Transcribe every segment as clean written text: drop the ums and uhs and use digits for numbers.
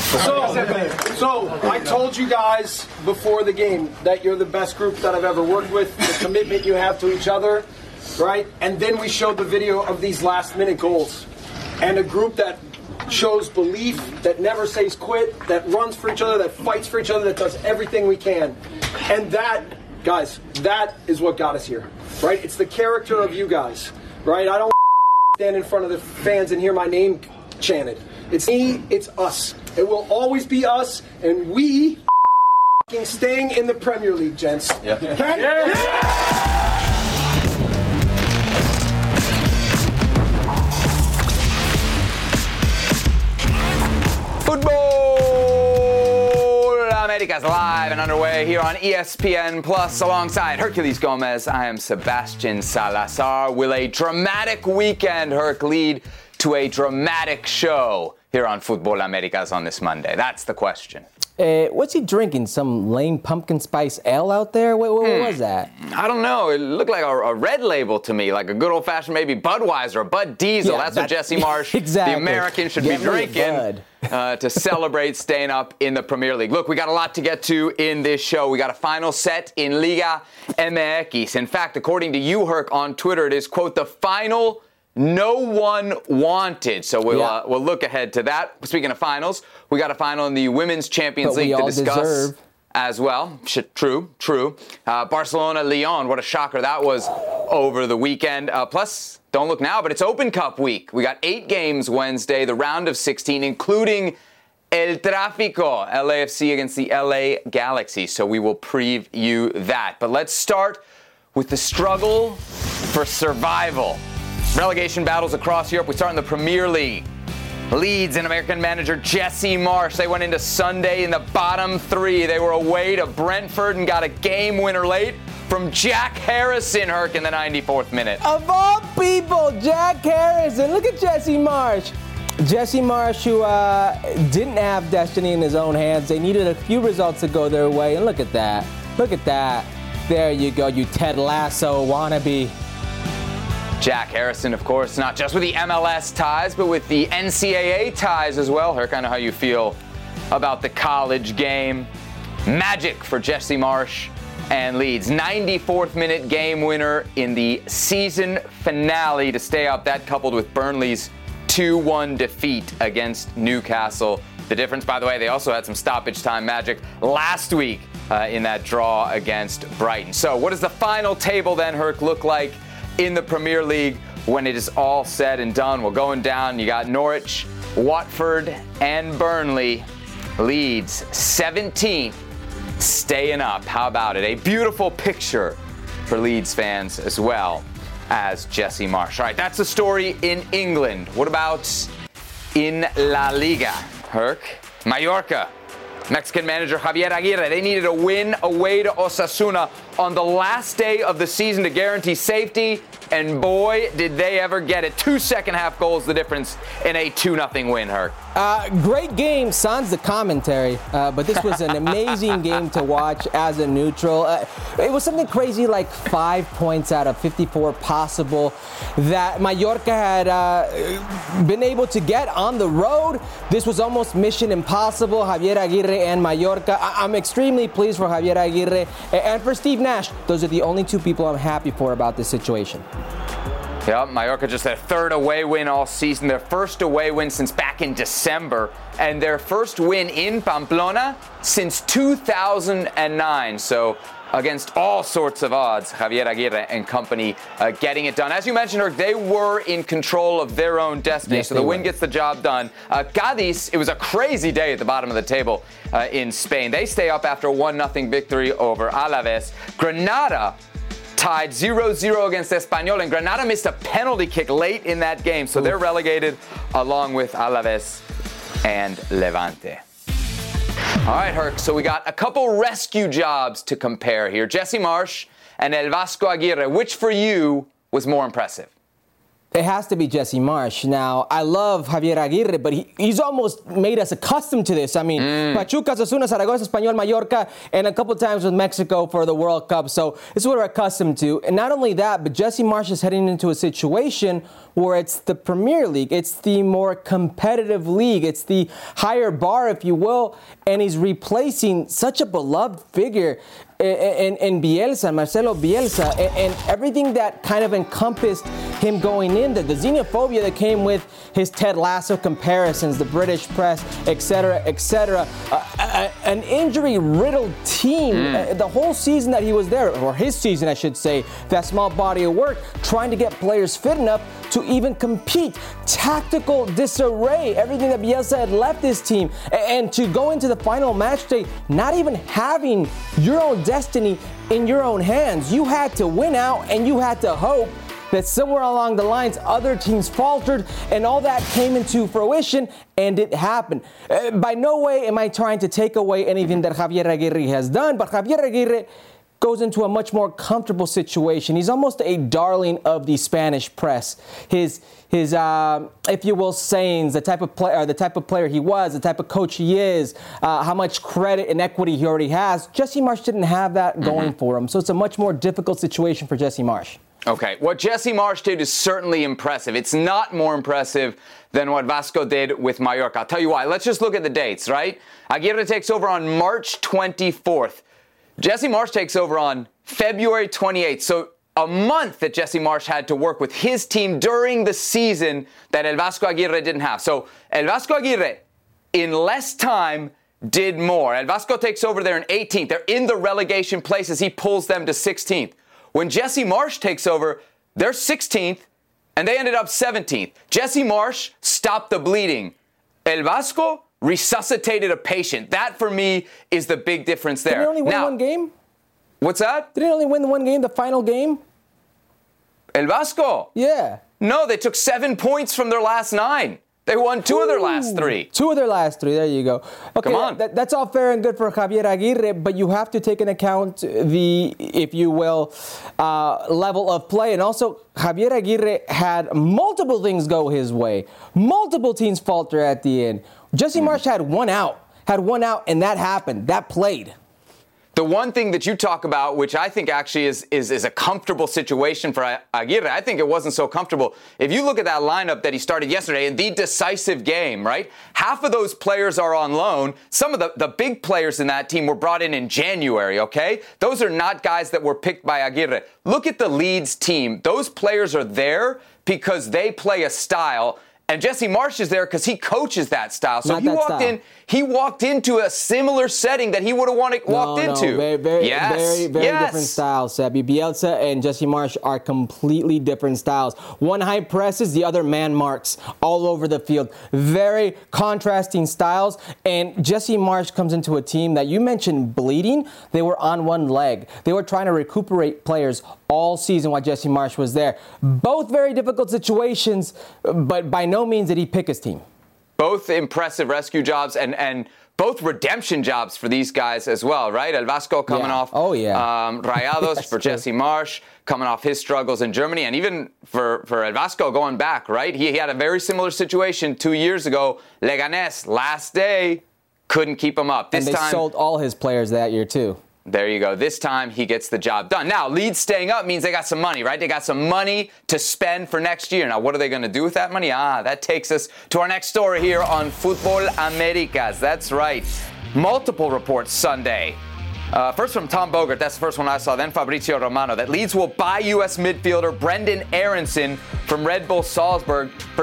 So I told you guys before the game that you're the best group that I've ever worked with, the commitment you have to each other, right? And then we showed the video of these last-minute goals. And a group that shows belief, that never says quit, that runs for each other, that fights for each other, that does everything we can. And that, guys, that is what got us here, right? It's the character of you guys, right? I don't stand in front of the fans and hear my name chanted. It's me, it's us. It will always be us, and we staying in the Premier League, gents. Yeah. Okay? Yeah. Football Americas live and underway here on ESPN Plus alongside Herculez Gomez. I am Sebastian Salazar. Will a dramatic weekend, Herc, lead to a dramatic show here on Football Americas on this Monday? That's the question. What's he drinking? Some lame pumpkin spice ale out there? What was that? I don't know. It looked like a red label to me, like a good old-fashioned maybe Budweiser or Bud Diesel. Yeah, that's what Jesse Marsch, exactly. the American, should be drinking to celebrate staying up in the Premier League. Look, we got a lot to get to in this show. We got a final set in Liga MX. In fact, according to you, Herc, on Twitter, it is, quote, the final no one wanted. So we'll look ahead to that. Speaking of finals, we got a final in the Women's Champions League to discuss as well. True. Barcelona-Lyon, what a shocker that was over the weekend. Plus, don't look now, but it's Open Cup week. We got 8 games Wednesday, the round of 16, including El Tráfico, LAFC against the LA Galaxy. So we will preview that. But let's start with the struggle for survival. Relegation battles across Europe. We start in the Premier League. Leeds and American manager Jesse Marsch. They went into Sunday in the bottom 3. They were away to Brentford and got a game winner late from Jack Harrison, Herc, in the 94th minute. Of all people, Jack Harrison. Look at Jesse Marsch. Jesse Marsch, who didn't have destiny in his own hands. They needed a few results to go their way. And look at that. Look at that. There you go, you Ted Lasso wannabe. Jack Harrison, of course, not just with the MLS ties, but with the NCAA ties as well. Herc, I know how you feel about the college game. Magic for Jesse Marsch and Leeds. 94th minute game winner in the season finale to stay up. That coupled with Burnley's 2-1 defeat against Newcastle. The difference, by the way, they also had some stoppage time magic last week in that draw against Brighton. So what does the final table then, Herc, look like in the Premier League when it is all said and done? Well, going down, you got Norwich, Watford, and Burnley. Leeds 17th, staying up. How about it? A beautiful picture for Leeds fans as well as Jesse Marsch. All right, that's the story in England. What about in La Liga? Herc, Mallorca. Mexican manager Javier Aguirre, they needed a win away to Osasuna on the last day of the season to guarantee safety, and boy, did they ever get it. 2 second-half goals, the difference in a 2-0 win, Herc. Great game, sans the commentary, but this was an amazing game to watch as a neutral. It was something crazy like 5 points out of 54 possible that Mallorca had been able to get on the road. This was almost mission impossible. Javier Aguirre and Mallorca. I'm extremely pleased for Javier Aguirre and for Steve Nash. Those are the only 2 people I'm happy for about this situation. Yeah, Mallorca just their 3rd away win all season, their first away win since back in December, and their first win in Pamplona since 2009. So against all sorts of odds, Javier Aguirre and company getting it done. As you mentioned, Herc, they were in control of their own destiny, yes, so the win gets the job done. Cadiz, it was a crazy day at the bottom of the table in Spain. They stay up after a 1-0 victory over Alaves. Granada tied 0-0 against Espanyol, and Granada missed a penalty kick late in that game, so they're relegated along with Alaves and Levante. All right, Herc, so we got a couple rescue jobs to compare here. Jesse Marsch and El Vasco Aguirre. Which for you was more impressive? It has to be Jesse Marsch. Now, I love Javier Aguirre, but he's almost made us accustomed to this. I mean, Pachuca, Osasuna, Zaragoza, Espanyol, Mallorca, and a couple times with Mexico for the World Cup. So this is what we're accustomed to. And not only that, but Jesse Marsch is heading into a situation where it's the Premier League. It's the more competitive league. It's the higher bar, if you will. And he's replacing such a beloved figure in Bielsa, Marcelo Bielsa, and everything that kind of encompassed him going in there. The xenophobia that came with his Ted Lasso comparisons, the British press, etc., etc. An injury-riddled team. The whole season that he was there, or his season, I should say, that small body of work, trying to get players fit enough to even compete. Tactical disarray, everything that Bielsa had left this team. And to go into the final match day, not even having your own destiny in your own hands. You had to win out, and you had to hope that somewhere along the lines other teams faltered, and all that came into fruition, and it happened. By no way am I trying to take away anything that Javier Aguirre has done, but Javier Aguirre goes into a much more comfortable situation. He's almost a darling of the Spanish press. His if you will, sayings, the type of player he was, the type of coach he is, how much credit and equity he already has. Jesse Marsch didn't have that going for him, so it's a much more difficult situation for Jesse Marsch. Okay, what Jesse Marsch did is certainly impressive. It's not more impressive than what Vasco did with Mallorca. I'll tell you why. Let's just look at the dates, right? Aguirre takes over on March 24th. Jesse Marsch takes over on February 28th. So a month that Jesse Marsch had to work with his team during the season that El Vasco Aguirre didn't have. So El Vasco Aguirre, in less time, did more. El Vasco takes over there in 18th. They're in the relegation places. He pulls them to 16th. When Jesse Marsch takes over, they're 16th, and they ended up 17th. Jesse Marsch stopped the bleeding. El Vasco resuscitated a patient. That, for me, is the big difference there. Did he only win one game? What's that? Did he only win one game, the final game? El Vasco? Yeah. No, they took 7 points from their last 9. They won 2 of their last 3. 2 of their last 3. There you go. Okay, come on. That's all fair and good for Javier Aguirre, but you have to take into account the, if you will, level of play. And also, Javier Aguirre had multiple things go his way. Multiple teams falter at the end. Jesse Marsch had one out, and that happened. That played. The one thing that you talk about, which I think actually is a comfortable situation for Aguirre, I think it wasn't so comfortable. If you look at that lineup that he started yesterday in the decisive game, right? Half of those players are on loan. Some of the big players in that team were brought in January, okay? Those are not guys that were picked by Aguirre. Look at the Leeds team. Those players are there because they play a style. And Jesse Marsch is there because he coaches that style. So he walked into a similar setting that he would have walked into. Very different styles, Sebi. Bielsa and Jesse Marsch are completely different styles. One high presses, the other man marks all over the field. Very contrasting styles. And Jesse Marsch comes into a team that you mentioned bleeding. They were on one leg. They were trying to recuperate players all season while Jesse Marsch was there. Both very difficult situations, but by no means did he pick his team. Both impressive rescue jobs and both redemption jobs for these guys as well, right? El Vasco coming off Rayados for Jesse Marsch, coming off his struggles in Germany, and even for El Vasco going back, right? He had a very similar situation 2 years ago. Leganés, last day, couldn't keep him up. This time, sold all his players that year too. There you go. This time, he gets the job done. Now, Leeds staying up means they got some money, right? They got some money to spend for next year. Now, what are they going to do with that money? That takes us to our next story here on Fútbol Américas. That's right. Multiple reports Sunday. First from Tom Bogert. That's the first one I saw. Then Fabrizio Romano. That Leeds will buy U.S. midfielder Brendan Aronson from Red Bull Salzburg for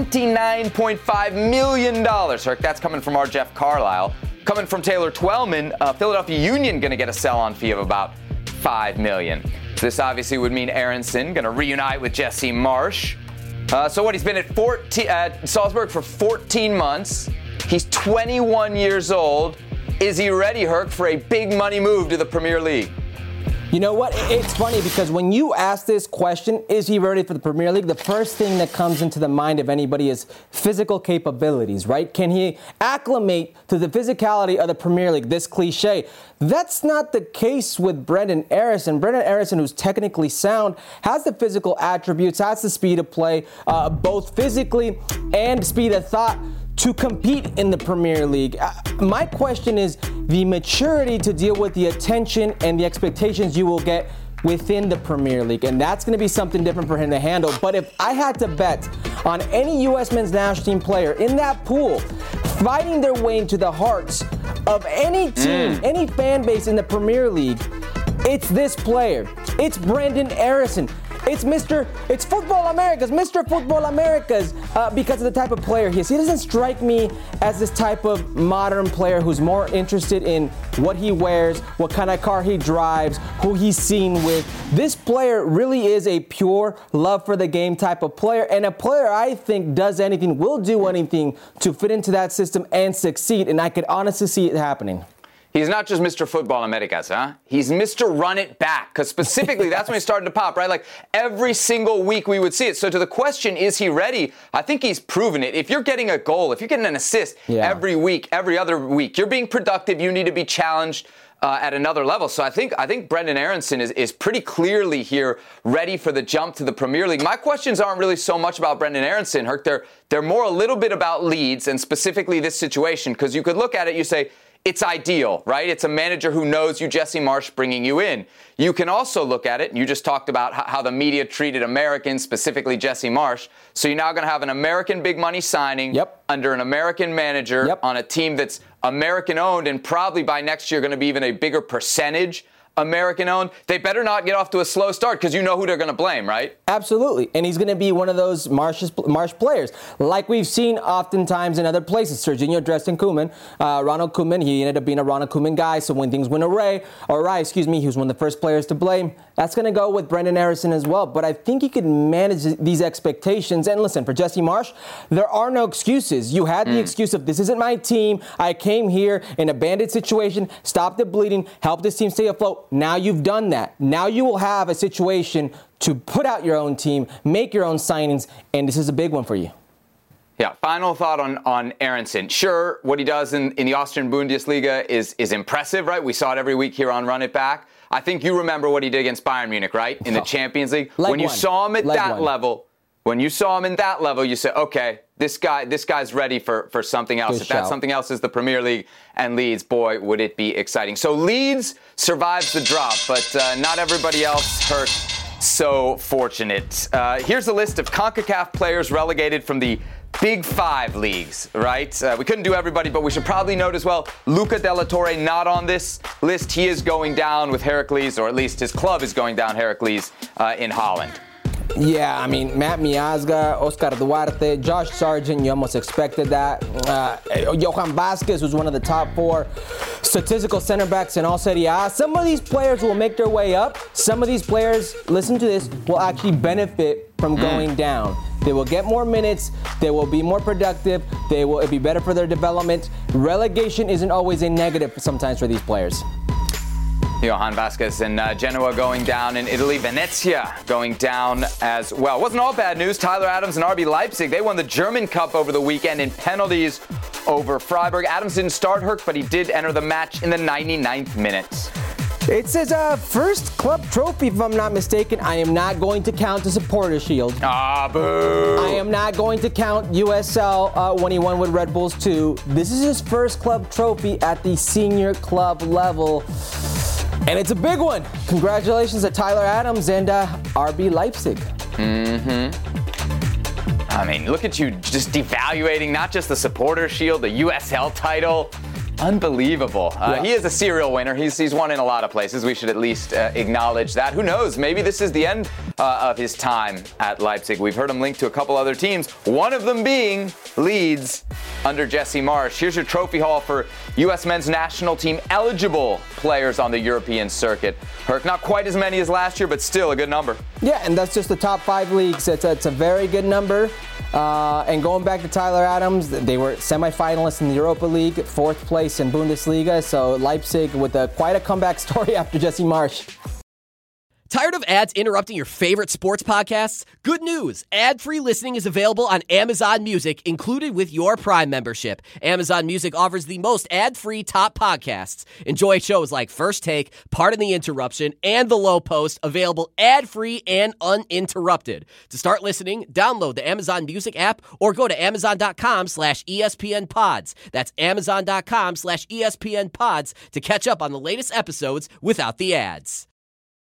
$29.5 million. Herc, that's coming from our Jeff Carlisle. Coming from Taylor Twellman, Philadelphia Union going to get a sell-on fee of about $5 million. This obviously would mean Aronson going to reunite with Jesse Marsch. He's been at Salzburg for 14 months. He's 21 years old. Is he ready, Herc, for a big money move to the Premier League? You know what? It's funny because when you ask this question, is he ready for the Premier League? The first thing that comes into the mind of anybody is physical capabilities, right? Can he acclimate to the physicality of the Premier League? This cliche. That's not the case with Brendan Aronson. Brendan Aronson, who's technically sound, has the physical attributes, has the speed of play, both physically and speed of thought, to compete in the Premier League. My question is the maturity to deal with the attention and the expectations you will get within the Premier League, and that's going to be something different for him to handle. But if I had to bet on any U.S. men's national team player in that pool fighting their way into the hearts of any team, any fan base in the Premier League, it's this player. It's Brenden Aaronson. It's Football Americas, Mr. Football Americas, because of the type of player he is. He doesn't strike me as this type of modern player who's more interested in what he wears, what kind of car he drives, who he's seen with. This player really is a pure love for the game type of player, and a player I think does anything, will do anything to fit into that system and succeed, and I could honestly see it happening. He's not just Mr. Football Americas, huh? He's Mr. Run It Back, because specifically that's when he started to pop, right? Like every single week we would see it. So to the question, is he ready? I think he's proven it. If you're getting a goal, if you're getting an assist every week, every other week, you're being productive, you need to be challenged at another level. So I think Brenden Aaronson is pretty clearly here ready for the jump to the Premier League. My questions aren't really so much about Brenden Aaronson, Herc. They're more a little bit about Leeds and specifically this situation, because you could look at it, you say, it's ideal, right? It's a manager who knows you, Jesse Marsch, bringing you in. You can also look at it, and you just talked about how the media treated Americans, specifically Jesse Marsch. So you're now going to have an American big money signing under an American manager on a team that's American-owned, and probably by next year going to be even a bigger percentage American-owned. They better not get off to a slow start, because you know who they're going to blame, right? Absolutely. And he's going to be one of those Marsch players, like we've seen oftentimes in other places. Serginho Dresden Koeman, Ronald Koeman, he ended up being a Ronald Koeman guy, so when things went awry, he was one of the first players to blame. That's going to go with Brenden Aaronson as well. But I think he can manage these expectations. And listen, for Jesse Marsch, there are no excuses. You had the excuse of, this isn't my team. I came here in a bandit situation, stopped the bleeding, helped this team stay afloat. Now you've done that. Now you will have a situation to put out your own team, make your own signings, and this is a big one for you. Yeah, final thought on Aaronson. Sure, what he does in the Austrian Bundesliga is impressive, right? We saw it every week here on Run It Back. I think you remember what he did against Bayern Munich, right? In the Champions League. When you saw him at that level, you said, okay, this guy's ready for something else. If that something else is the Premier League and Leeds, boy, would it be exciting. So Leeds survives the drop, but not everybody else hurt. So fortunate. Here's a list of CONCACAF players relegated from the Big Five leagues, right? We couldn't do everybody, but we should probably note as well, Luca de la Torre not on this list. He is going down with Heracles, or at least his club is going down Heracles in Holland. Yeah, I mean, Matt Miazga, Oscar Duarte, Josh Sargent, you almost expected that. Johan Vazquez was one of the top 4 statistical center backs in all Serie A. Some of these players will make their way up. Some of these players, listen to this, will actually benefit from going down. They will get more minutes. They will be more productive. It'll be better for their development. Relegation isn't always a negative sometimes for these players. Johan Vazquez and Genoa going down in Italy. Venezia going down as well. Wasn't all bad news. Tyler Adams and RB Leipzig, they won the German Cup over the weekend in penalties over Freiburg. Adams didn't start, Herc, but he did enter the match in the 99th minute. It's his first club trophy, if I'm not mistaken. I am not going to count the Supporters' Shield. Ah, boo! I am not going to count USL when he won with Red Bulls 2. This is his first club trophy at the senior club level. And it's a big one. Congratulations to Tyler Adams and RB Leipzig. I mean, look at you just devaluating not just the Supporters' Shield, the USL title. Unbelievable. He is a serial winner. He's won in a lot of places. We should at least acknowledge that. Who knows? Maybe this is the end of his time at Leipzig. We've heard him linked to a couple other teams, one of them being Leeds under Jesse Marsch. Here's your trophy haul for U.S. men's national team eligible players on the European circuit. Herc, not quite as many as last year, but still a good number. Yeah, and that's just the top 5 leagues. It's a very good number. And going back to Tyler Adams, they were semifinalists in the Europa League, 4th place in Bundesliga. So Leipzig with quite a comeback story after Jesse Marsch. Tired of ads interrupting your favorite sports podcasts? Good news! Ad-free listening is available on Amazon Music, included with your Prime membership. Amazon Music offers the most ad-free top podcasts. Enjoy shows like First Take, Pardon the Interruption, and The Low Post, available ad-free and uninterrupted. To start listening, download the Amazon Music app or go to amazon.com/ESPN Pods. That's amazon.com/ESPN Pods to catch up on the latest episodes without the ads.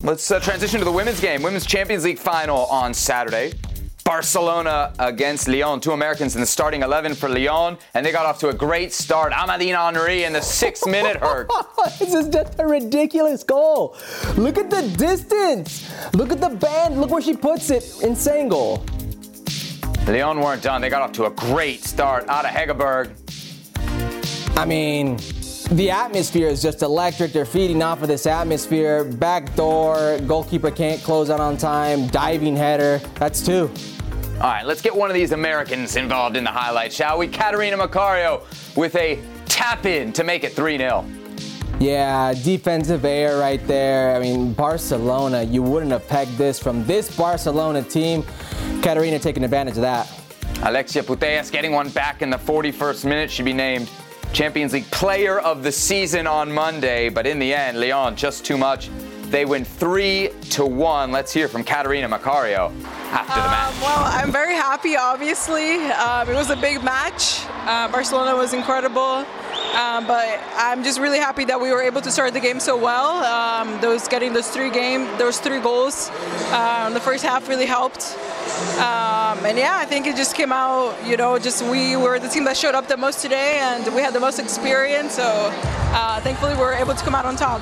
Let's transition to the women's game. Women's Champions League final on Saturday. Barcelona against Lyon. 2 Americans in the starting 11 for Lyon, and they got off to a great start. Amandine Henry in the 6th minute hurt. This is just a ridiculous goal. Look at the distance. Look at the band. Look where she puts it. Insane goal. Lyon weren't done. They got off to a great start. Ada Hegerberg. I mean, the atmosphere is just electric. They're feeding off of this atmosphere. Back door, goalkeeper can't close out on time, diving header. That's 2. All right, let's get one of these Americans involved in the highlights, shall we? Catarina Macario with a tap-in to make it 3-0. Yeah, defensive error right there. I mean, Barcelona, you wouldn't have pegged this from this Barcelona team. Catarina taking advantage of that. Alexia Putellas getting one back in the 41st minute. She'd be named Champions League Player of the Season on Monday, but in the end, Lyon just too much. They win 3-1. Let's hear from Catarina Macario after the match. Well, I'm very happy, obviously. It was a big match. Barcelona was incredible. But I'm just really happy that we were able to start the game so well. Those 3 goals in the first half really helped. And yeah, I think it just came out, we were the team that showed up the most today, and we had the most experience. So thankfully we were able to come out on top.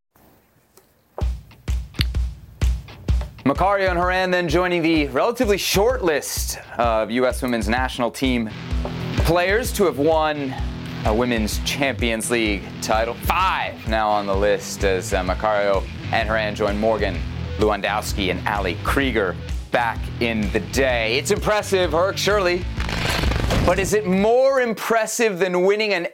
Macario and Horan then joining the relatively short list of U.S. women's national team players to have won a Women's Champions League title. 5 now on the list as Macario and Horan join Morgan Lewandowski and Ali Krieger back in the day. It's impressive, Herc, surely. But is it more impressive than winning an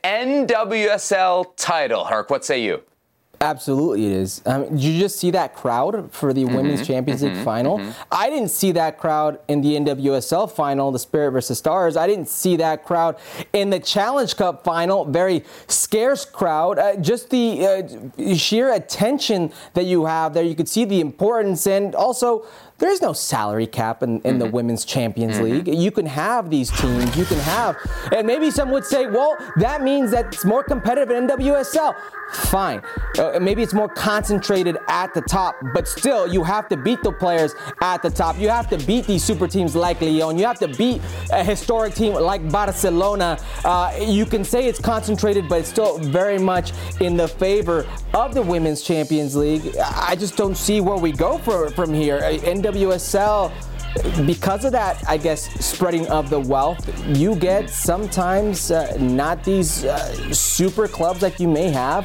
NWSL title, Herc? What say you? Absolutely it is. Did you just see that crowd for the Women's Champions League final? I didn't see that crowd in the NWSL final, the Spirit versus Stars. I didn't see that crowd in the Challenge Cup final. Very scarce crowd. Just the sheer attention that you have there. You could see the importance, and also there's no salary cap in the Women's Champions League. You can have these teams. You can have, and maybe some would say, well, that means that it's more competitive in NWSL. Fine. Maybe it's more concentrated at the top, but still, you have to beat the players at the top. You have to beat these super teams like Lyon. You have to beat a historic team like Barcelona. You can say it's concentrated, but it's still very much in the favor of the Women's Champions League. I just don't see where we go from here. NWSL, because of that, I guess, spreading of the wealth, you get sometimes not these super clubs like you may have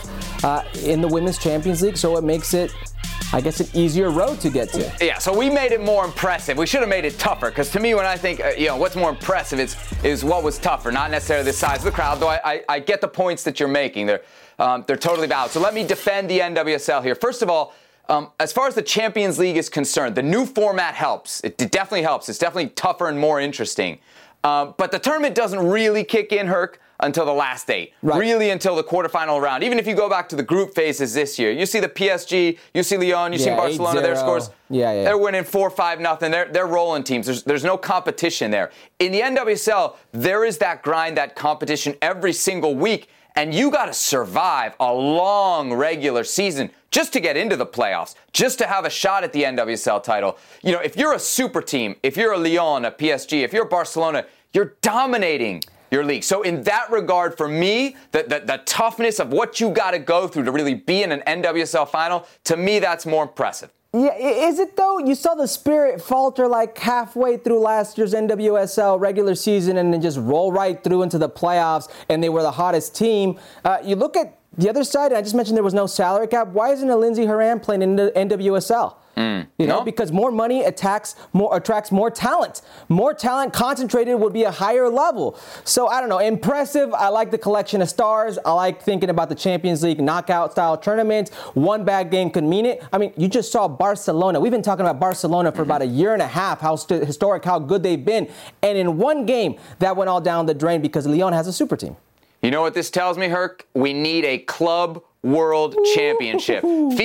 in the Women's Champions League, so it makes it, I guess, an easier road to get to. Yeah, so we made it more impressive. We should have made it tougher, because to me, when I think, what's more impressive is what was tougher, not necessarily the size of the crowd, though I get the points that you're making. They're totally valid. So let me defend the NWSL here. First of all, as far as the Champions League is concerned, the new format helps. It definitely helps. It's definitely tougher and more interesting. But the tournament doesn't really kick in, Herc, until the last 8. Right. Really until the quarterfinal round. Even if you go back to the group phases this year, you see the PSG, you see Lyon, you see Barcelona, 8-0. Their scores. Yeah. They're winning 4-5-0. They're rolling teams. There's no competition there. In the NWSL, there is that grind, that competition every single week. And you got to survive a long regular season just to get into the playoffs, just to have a shot at the NWSL title. If you're a super team, if you're a Lyon, a PSG, if you're Barcelona, you're dominating your league. So in that regard, for me, the toughness of what you got to go through to really be in an NWSL final, to me, that's more impressive. Yeah, is it though? You saw the Spirit falter like halfway through last year's NWSL regular season and then just roll right through into the playoffs, and they were the hottest team. You look at the other side, and I just mentioned there was no salary cap. Why isn't a Lindsey Horan playing in the NWSL? Because more money attracts more talent. More talent concentrated would be a higher level. So I don't know. Impressive. I like the collection of stars. I like thinking about the Champions League knockout style tournaments. One bad game could mean it. I mean, you just saw Barcelona. We've been talking about Barcelona for about a year and a half, how historic, how good they've been. And in one game, that went all down the drain because Lyon has a super team. You know what this tells me, Herc? We need a club world championship.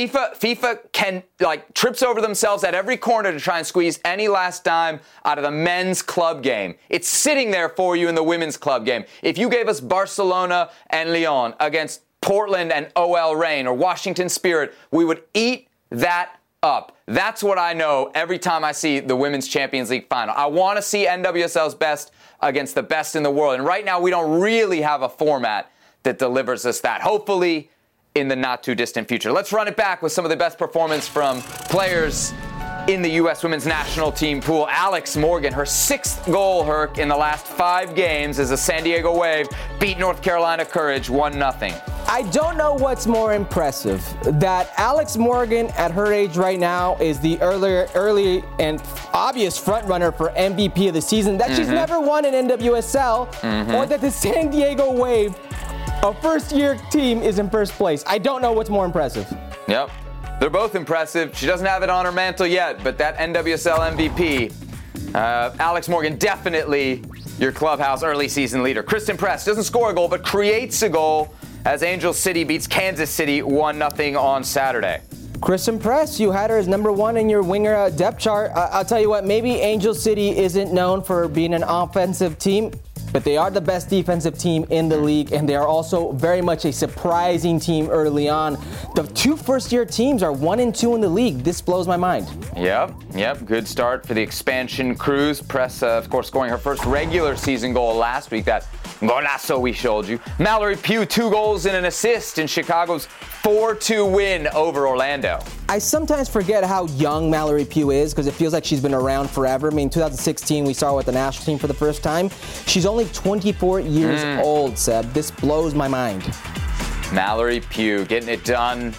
FIFA can trips over themselves at every corner to try and squeeze any last dime out of the men's club game. It's sitting there for you in the women's club game. If you gave us Barcelona and Lyon against Portland and OL Reign or Washington Spirit, we would eat that up. That's what I know every time I see the Women's Champions League final. I want to see NWSL's best against the best in the world. And right now, we don't really have a format that delivers us that. Hopefully, in the not-too-distant future. Let's run it back with some of the best performance from players in the U.S. Women's National Team pool. Alex Morgan, her 6th goal, Herc, in the last 5 games as the San Diego Wave beat North Carolina Courage 1-0. I don't know what's more impressive, that Alex Morgan at her age right now is the early and obvious frontrunner for MVP of the season, that she's never won an NWSL, or that the San Diego Wave, a first-year team, is in first place. I don't know what's more impressive. Yep. They're both impressive. She doesn't have it on her mantle yet, but that NWSL MVP, Alex Morgan, definitely your clubhouse early season leader. Kristen Press doesn't score a goal, but creates a goal as Angel City beats Kansas City 1-0 on Saturday. Kristen Press, you had her as number 1 in your winger depth chart. I'll tell you what, maybe Angel City isn't known for being an offensive team, but they are the best defensive team in the league, and they are also very much a surprising team early on. The 2 first-year teams are 1-2 in the league. This blows my mind. Yep. Good start for the expansion cruise. Press, of course, scoring her first regular season goal last week. That golazo we showed you. Mallory Pugh, 2 goals and an assist in Chicago's 4-2 win over Orlando. I sometimes forget how young Mallory Pugh is because it feels like she's been around forever. I mean, 2016, we saw her with the national team for the first time. She's only 24 years old, Seb. This blows my mind. Mallory Pugh getting it done.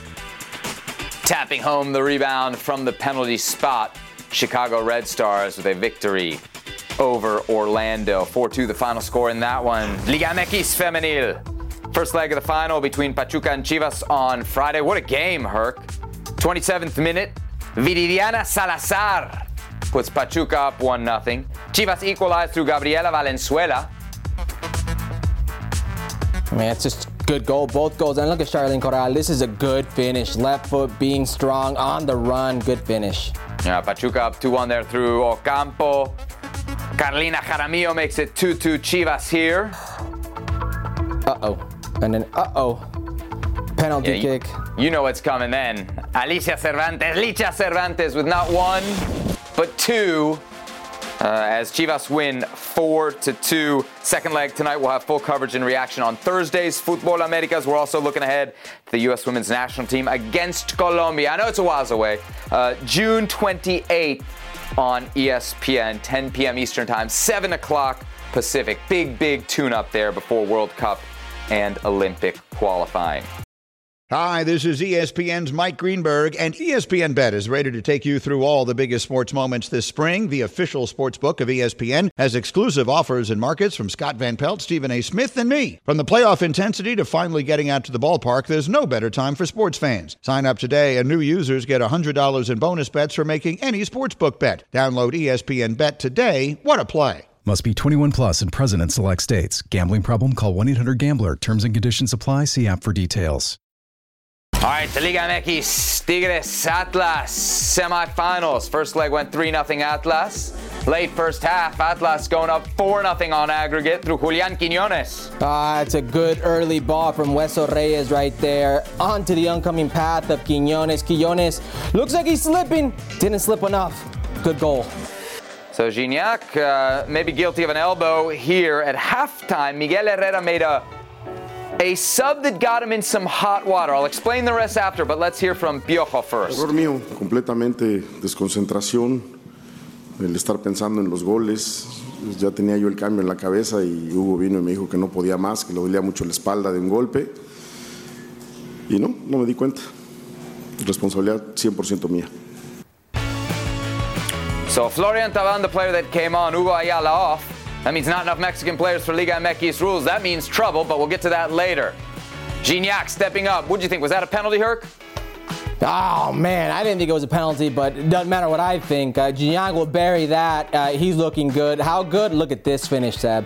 Tapping home the rebound from the penalty spot. Chicago Red Stars with a victory over Orlando. 4-2 the final score in that one. Liga MX Femenil. First leg of the final between Pachuca and Chivas on Friday. What a game, Herc. 27th minute, Viridiana Salazar puts Pachuca up 1-0. Chivas equalized through Gabriela Valenzuela. Man, it's just a good goal, both goals. And look at Charlene Corral. This is a good finish. Left foot being strong, on the run, good finish. Yeah, Pachuca up 2-1 there through Ocampo. Carolina Jaramillo makes it 2-2 Chivas here. And then, penalty kick. You know what's coming then. Licha Cervantes with not 1, but 2. As Chivas win 4-2. Second leg tonight, we'll have full coverage and reaction on Thursday's Futbol Americas. We're also looking ahead to the U.S. Women's National Team against Colombia. I know it's a while away. June 28th on ESPN, 10 p.m. Eastern Time, 7 o'clock Pacific. Big tune-up there before World Cup and Olympic qualifying. Hi, this is ESPN's Mike Greenberg, and ESPN Bet is ready to take you through all the biggest sports moments this spring. The official sports book of ESPN has exclusive offers and markets from Scott Van Pelt, Stephen A. Smith, and me. From the playoff intensity to finally getting out to the ballpark, there's no better time for sports fans. Sign up today, and new users get $100 in bonus bets for making any sportsbook bet. Download ESPN Bet today. What a play. Must be 21 plus and present in select states. Gambling problem? Call 1-800-GAMBLER. Terms and conditions apply. See app for details. All right, the Liga MX, Tigres Atlas semifinals. First leg went 3-0 Atlas. Late first half, Atlas going up 4-0 on aggregate through Julian Quiñones. It's a good early ball from Hueso Reyes right there. Onto the oncoming path of Quiñones. Quiñones looks like he's slipping. Didn't slip enough. Good goal. So Gignac maybe guilty of an elbow here at halftime. Miguel Herrera made a sub that got him in some hot water. I'll explain the rest after, but let's hear from Piojo first. Error mío, completamente desconcentración, el estar pensando en los goles. Ya tenía yo el cambio en la cabeza y Hugo vino y me dijo que no podía más, que le dolía mucho la espalda de un golpe. Y no me di cuenta. Responsabilidad 100% mía. So Florian Thauvin, the player that came on, Hugo Ayala off. That means not enough Mexican players for Liga MX rules. That means trouble, but we'll get to that later. Gignac stepping up. What'd you think? Was that a penalty, Herc? Oh, man, I didn't think it was a penalty, but it doesn't matter what I think. Gignac will bury that. He's looking good. How good? Look at this finish, Seb.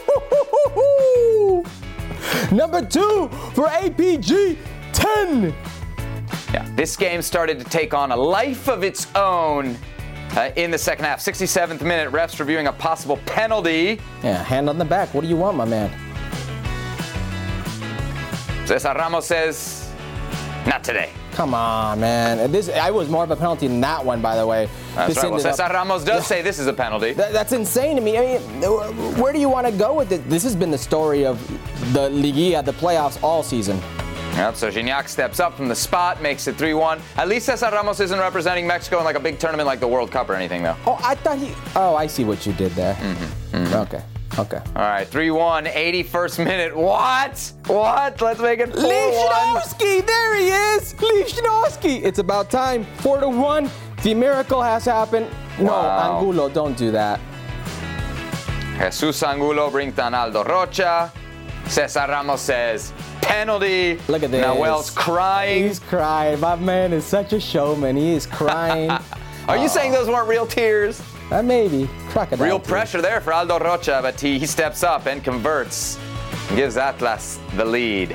Number 2 for APG 10. Yeah, this game started to take on a life of its own in the second half. 67th minute, refs reviewing a possible penalty. Yeah, hand on the back. What do you want, my man? Cesar Ramos says, not today. Come on, man. I was more of a penalty than that one, by the way. That's right. Well, Cesar Ramos does say this is a penalty. That's insane to me. I mean, where do you want to go with it? This has been the story of the Liguilla, the playoffs, all season. Yep, so Gignac steps up from the spot, makes it 3-1. At least Cesar Ramos isn't representing Mexico in like a big tournament like the World Cup or anything, though. Oh, I thought I see what you did there. Okay. All right, 3-1, 81st minute. What? Let's make it 4-1. Lichnowsky, there he is. Lichnowsky. It's about time. 4-1. The miracle has happened. No, Wow. Angulo, don't do that. Jesus Angulo brings down Aldo Rocha. Cesar Ramos says, penalty. Look at this. Nahuel's crying. He's crying. My man is such a showman. He is crying. Are you saying those weren't real tears? Maybe. Crocodile Real tears. pressure there for Aldo Rocha, but he steps up and converts. Gives Atlas the lead.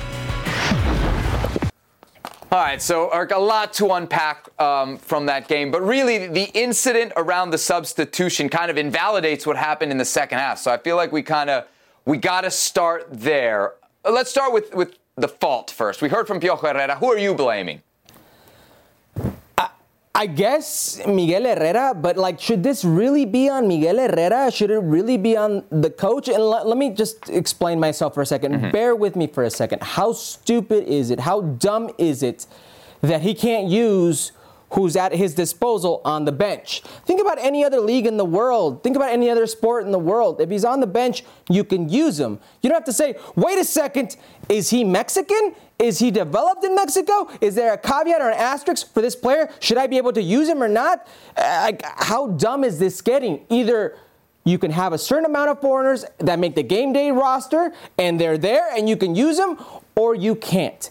All right, so Eric, a lot to unpack from that game, but really the incident around the substitution kind of invalidates what happened in the second half. So I feel like we got to start there. Let's start with the fault first. We heard from Piojo Herrera. Who are you blaming? I guess Miguel Herrera, but should this really be on Miguel Herrera? Should it really be on the coach? And let me just explain myself for a second. Bear with me for a second. How stupid is it? How dumb is it that he can't use who's at his disposal on the bench? Think about any other league in the world. Think about any other sport in the world. If he's on the bench, you can use him. You don't have to say, wait a second, is he Mexican? Is he developed in Mexico? Is there a caveat or an asterisk for this player? Should I be able to use him or not? How dumb is this getting? Either you can have a certain amount of foreigners that make the game day roster and they're there and you can use them, or you can't.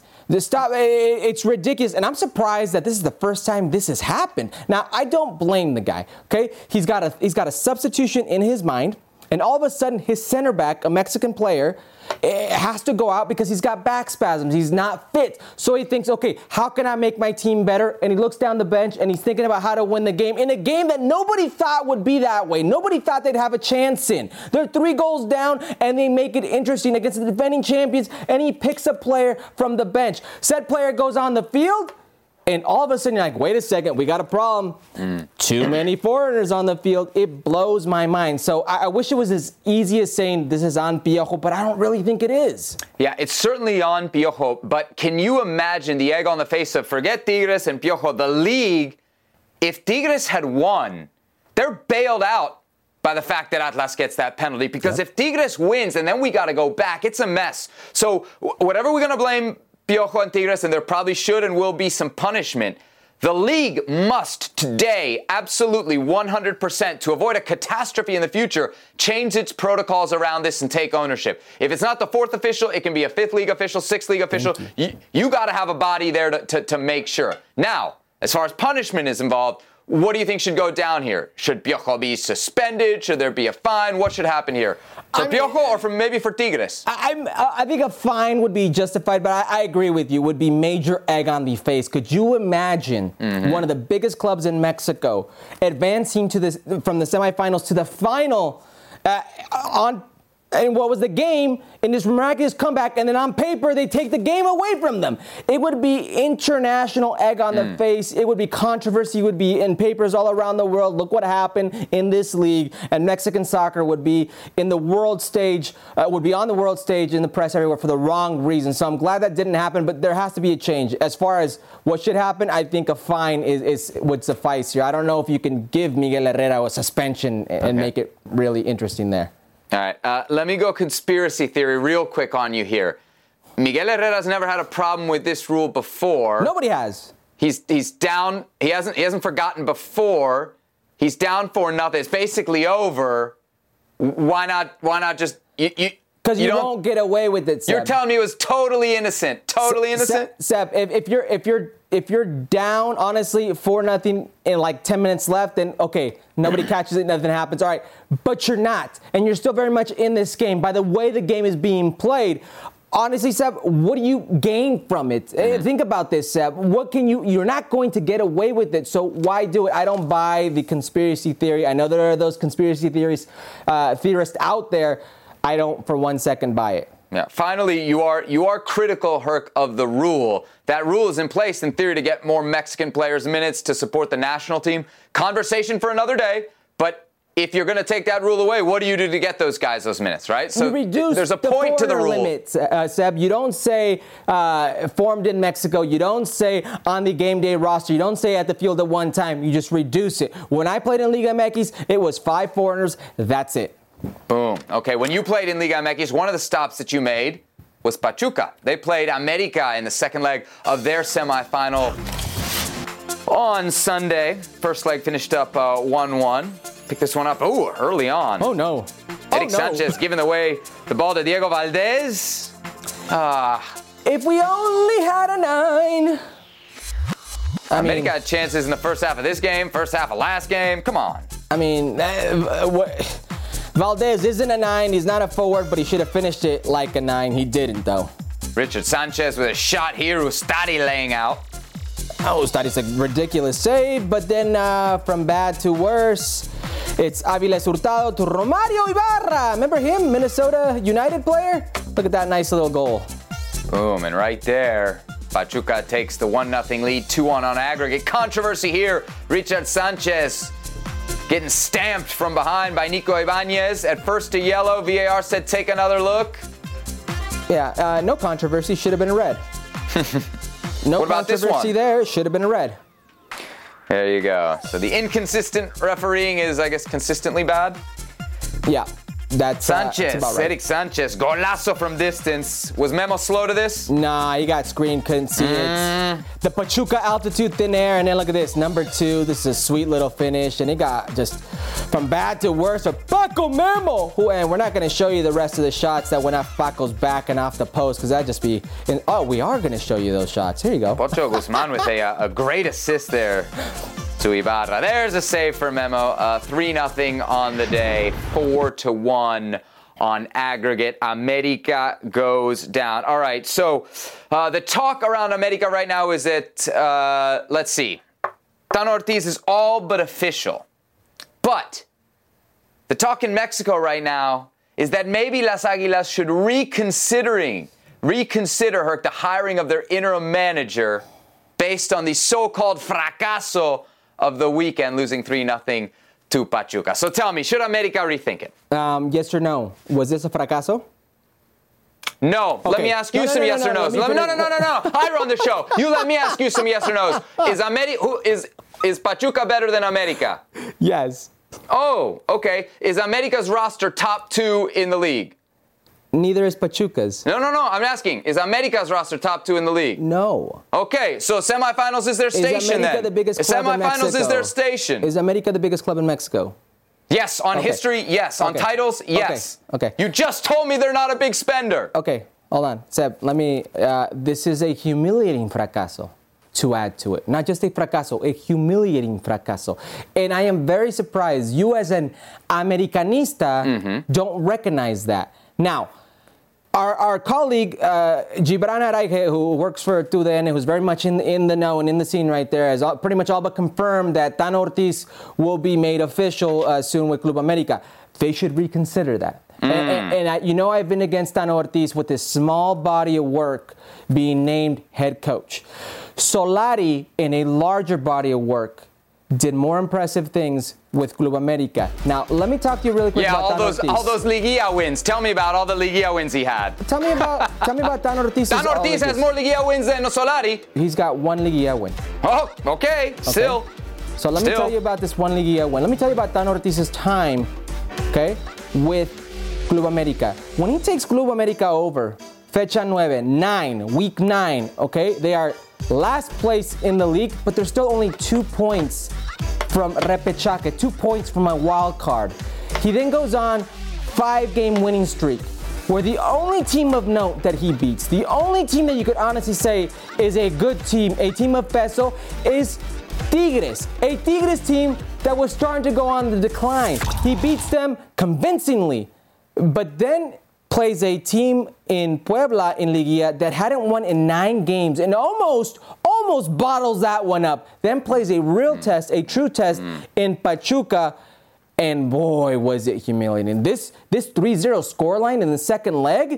It's ridiculous, and I'm surprised that this is the first time this has happened. Now, I don't blame the guy, okay? He's got a substitution in his mind, and all of a sudden his center back, a Mexican player, has to go out because he's got back spasms. He's not fit. So he thinks, okay, how can I make my team better? And he looks down the bench and he's thinking about how to win the game in a game that nobody thought would be that way. Nobody thought they'd have a chance in. They're 3 goals down and they make it interesting against the defending champions, and he picks a player from the bench. Said player goes on the field, and all of a sudden you're like, wait a second, we got a problem. Too many foreigners on the field. It blows my mind. So I wish it was as easy as saying this is on Piojo, but I don't really think it is. Yeah, it's certainly on Piojo, but can you imagine the egg on the face of, forget Tigres and Piojo, the league? If Tigres had won, they're bailed out by the fact that Atlas gets that penalty, because if Tigres wins and then we got to go back, it's a mess. So whatever we're going to blame Piojo and Tigres, and there probably should and will be some punishment, the league must today, absolutely 100%, to avoid a catastrophe in the future, change its protocols around this and take ownership. If it's not the 4th official, it can be a 5th league official, 6th league official. You got to have a body there to make sure. Now, as far as punishment is involved, what do you think should go down here? Should Piojo be suspended? Should there be a fine? What should happen here? For Piojo or maybe for Tigres? I think a fine would be justified, but I agree with you. Would be major egg on the face. Could you imagine one of the biggest clubs in Mexico advancing from the semifinals to the final and what was the game in this miraculous comeback, and then on paper they take the game away from them? It would be international egg on the face. It would be controversy. It would be in papers all around the world. Look what happened in this league. And Mexican soccer would be in the world stage, would be on the world stage in the press everywhere for the wrong reason. So I'm glad that didn't happen, but there has to be a change. As far as what should happen, I think a fine would suffice here. I don't know if you can give Miguel Herrera a suspension and make it really interesting there. All right, let me go conspiracy theory real quick on you here. Miguel Herrera's never had a problem with this rule before. Nobody has. He's down. He hasn't forgotten before. He's down 4-0. It's basically over. Why not just you? Because you won't get away with it, Seb. You're telling me it was totally innocent. Totally innocent? Seb, if you're down, honestly, 4-0 in like 10 minutes left, then okay, nobody catches it, nothing happens. All right, but you're not. And you're still very much in this game. By the way the game is being played, honestly, Seb, what do you gain from it? Think about this, Seb. You're not going to get away with it, so why do it? I don't buy the conspiracy theory. I know there are those conspiracy theorists out there. I don't for 1 second buy it. Yeah. Finally, you are critical, Herc, of the rule. That rule is in place, in theory, to get more Mexican players minutes to support the national team. Conversation for another day, but if you're going to take that rule away, what do you do to get those guys those minutes, right? So there's a point to the rule. Limits, Seb. You don't say formed in Mexico. You don't say on the game day roster. You don't say at the field at one time. You just reduce it. When I played in Liga MX, it was 5 foreigners. That's it. Boom. Okay, when you played in Liga MX, one of the stops that you made was Pachuca. They played America in the second leg of their semifinal on Sunday. First leg finished up 1-1. Pick this one up, early on. Oh, no. Eric Sanchez giving away the ball to Diego Valdez. If we only had a 9. America had chances in the first half of this game, first half of last game. Come on. I mean, Valdez isn't a 9. He's not a forward, but he should have finished it like a 9. He didn't, though. Richard Sanchez with a shot here. Ustari laying out. Oh, Ustari's a ridiculous save, but then from bad to worse, it's Aviles Hurtado to Romario Ibarra. Remember him, Minnesota United player? Look at that nice little goal. Boom, and right there, Pachuca takes the 1-0 lead, 2-1 on aggregate. Controversy here. Richard Sanchez getting stamped from behind by Nico Ibanez. At first a yellow, VAR said take another look. Yeah, no controversy, should have been a red. No what about this one? Controversy there, should have been a red. There you go. So the inconsistent refereeing is, I guess, consistently bad? Yeah, that's Sanchez, about right. Eric Sanchez, golazo from distance. Was Memo slow to this? Nah, he got screened, couldn't see it. The Pachuca altitude thin air, and then look at this, number 2. This is a sweet little finish, and it got just from bad to worse. Paco Memo, and we're not going to show you the rest of the shots that went off Paco's back and off the post, because that'd just be. We are going to show you those shots. Here you go. Pocho Guzman with a great assist there to Ibarra. There's a save for Memo. 3-0 on the day, 4-1 on aggregate. America goes down. All right, so the talk around America right now is that, let's see, Tano Ortiz is all but official. But the talk in Mexico right now is that maybe Las Águilas should reconsider the hiring of their interim manager based on the so-called fracaso of the weekend, losing 3-0 to Pachuca. So tell me, should America rethink it? Yes or no? Was this a fracaso? No. Okay. Let me ask you some yes or no's. No. I run the show. You let me ask you some yes or no's. Is Pachuca better than America? Yes. Oh, okay. Is America's roster top 2 in the league? Neither is Pachuca's. No. I'm asking. Is America's roster top 2 in the league? No. Okay, so semifinals is their station then. Is America the biggest club in Mexico? Semifinals is their station. Is America the biggest club in Mexico? Yes. On history, yes. On titles, yes. Okay. You just told me they're not a big spender. Okay, hold on. Seb, let me, this is a humiliating fracaso to add to it. Not just a fracaso, a humiliating fracaso. And I am very surprised you as an Americanista don't recognize that. Now, our colleague, Gibran Araige, who works for TUDN, who's very much in the know and in the scene right there, has pretty much all but confirmed that Tano Ortiz will be made official soon with Club America. They should reconsider that. And I've been against Tano Ortiz with this small body of work being named head coach. Solari, in a larger body of work, did more impressive things with Club America. Now, let me talk to you really quick about Tano Ortiz. All those Liguilla wins. Tell me about all the Liguilla wins he had. Tell me about Tano Ortiz. Tano Ortiz has more Liguilla wins than Solari. He's got 1 Liguilla win. Oh, okay. Still. So let me tell you about this 1 Liguilla win. Let me tell you about Tano Ortiz's time, okay, with Club America. When he takes Club America over, fecha 9, week 9, okay, they are last place in the league, but they're still only 2 points from repechaje, 2 points from a wild card. He then goes on 5-game winning streak, where the only team of note that he beats, the only team that you could honestly say is a good team, a team of peso, is Tigres, a Tigres team that was starting to go on the decline. He beats them convincingly, but then plays a team in Puebla in Liguilla that hadn't won in 9 games and almost bottles that one up. Then plays a real test, a true test in Pachuca, and boy, was it humiliating. This 3-0 scoreline in the second leg,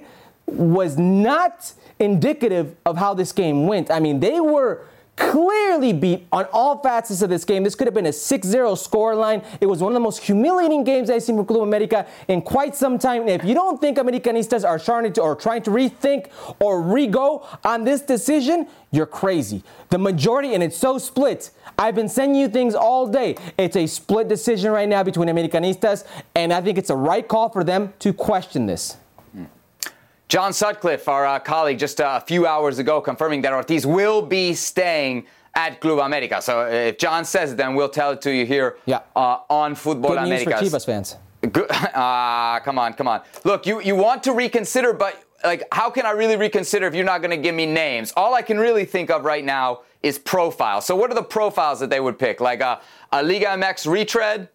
was not indicative of how this game went. I mean, they were clearly beat on all facets of this game. This could have been a 6-0 scoreline. It was one of the most humiliating games I've seen from Club America in quite some time. And if you don't think Americanistas are trying to rethink or re-go on this decision, you're crazy. The majority, and it's so split. I've been sending you things all day. It's a split decision right now between Americanistas, and I think it's a right call for them to question this. John Sutcliffe, our colleague, just a few hours ago, confirming that Ortiz will be staying at Club America. So if John says it, then we'll tell it to you here on Football Americas. Good news for Chivas fans. Good. Come on. Look, you want to reconsider, but how can I really reconsider if you're not going to give me names? All I can really think of right now is profiles. So what are the profiles that they would pick? Like a Liga MX retread?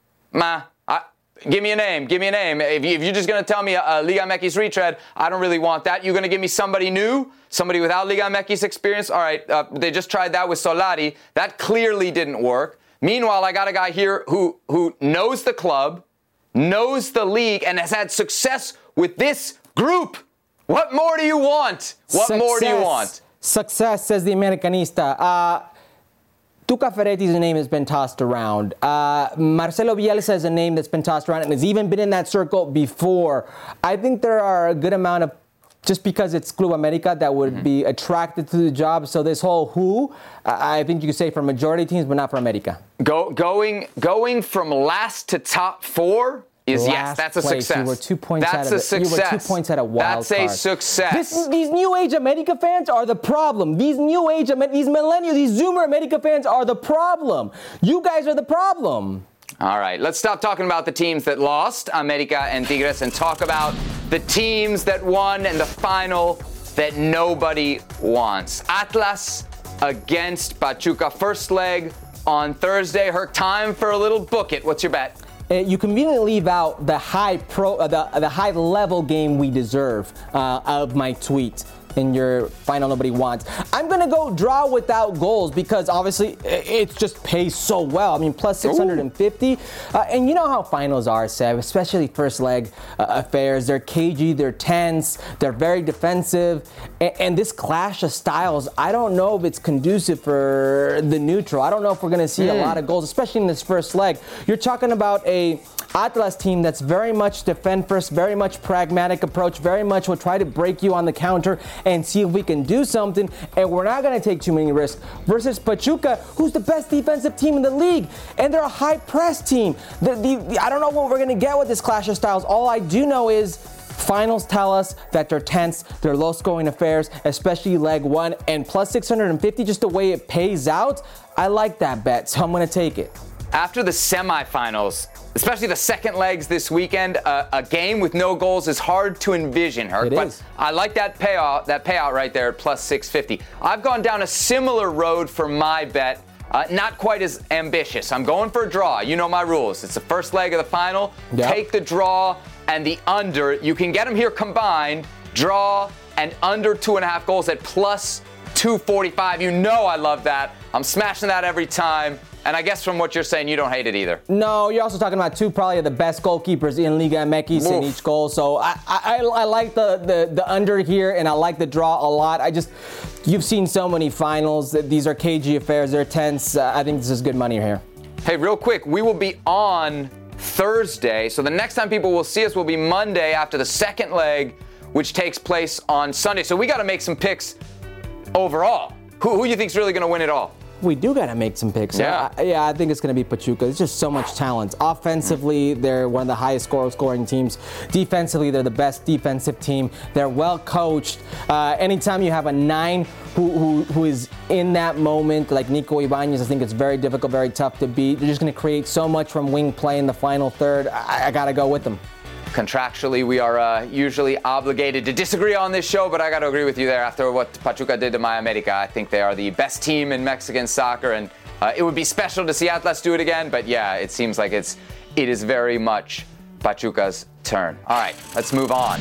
Give me a name. If you're just going to tell me a Liga MX retread, I don't really want that. You're going to give me somebody new, somebody without Liga MX experience? All right, they just tried that with Solari. That clearly didn't work. Meanwhile, I got a guy here who knows the club, knows the league, and has had success with this group. What more do you want? Success, says the Americanista. Tuca Ferretti's name has been tossed around. Marcelo Bielsa is a name that's been tossed around and has even been in that circle before. I think there are a good amount of, just because it's Club America, that would be attracted to the job. So this whole I think you could say for majority teams, but not for America. Going from last to top four is last that's a place. success. You were 2 points that's out of a success. You were 2 points out of wild That's card. a success. These New Age America fans are the problem. These New Age, these millennial, these Zoomer America fans are the problem. You guys are the problem. All right, let's stop talking about the teams that lost, America and Tigres, and talk about the teams that won and the final that nobody wants. Atlas against Pachuca. First leg on Thursday. Herc, time for a little book it. What's your bet? You conveniently leave out the high level game we deserve of my tweet in your final nobody wants. I'm going to go draw without goals because obviously it just pays so well. I mean, plus 650. And you know how finals are, Seb, especially first leg affairs. They're cagey, they're tense, they're very defensive. And this clash of styles, I don't know if it's conducive for the neutral. I don't know if we're going to see a lot of goals, especially in this first leg. You're talking about a Atlas team that's very much defend first, very much pragmatic approach, very much will try to break you on the counter and see if we can do something, and we're not going to take too many risks. Versus Pachuca, who's the best defensive team in the league, and they're a high press team. I don't know what we're going to get with this clash of styles. All I do know is finals tell us that they're tense, they're low-scoring affairs, especially leg one, and plus 650, just the way it pays out, I like that bet, so I'm going to take it. After the semifinals, especially the second legs this weekend, a game with no goals is hard to envision, Herc. But I like that payout right there at plus 650. I've gone down a similar road for my bet. Not quite as ambitious. I'm going for a draw. You know my rules. It's the first leg of the final. Yep. Take the draw and the under. You can get them here combined. Draw and under 2.5 goals at plus 245. You know I love that. I'm smashing that every time. And I guess from what you're saying, you don't hate it either. No, you're also talking about two probably of the best goalkeepers in Liga MX in each goal. So I like the under here, and I like the draw a lot. You've seen so many finals. These are cagey affairs. They're tense. I think this is good money here. Hey, real quick, we will be on Thursday. So the next time people will see us will be Monday after the second leg, which takes place on Sunday. So we got to make some picks overall. Who you think's really going to win it all? We do got to make some picks. Yeah. I think it's going to be Pachuca. There's just so much talent. Offensively, they're one of the highest scoring teams. Defensively, they're the best defensive team. They're well coached. Anytime you have a 9 who is in that moment, like Nico Ibanez, I think it's very difficult, very tough to beat. They're just going to create so much from wing play in the final third. I got to go with them. Contractually, we are usually obligated to disagree on this show, but I got to agree with you there after what Pachuca did to My America. I think they are the best team in Mexican soccer, and it would be special to see Atlas do it again, but yeah, it seems like it is very much Pachuca's turn. All right, let's move on.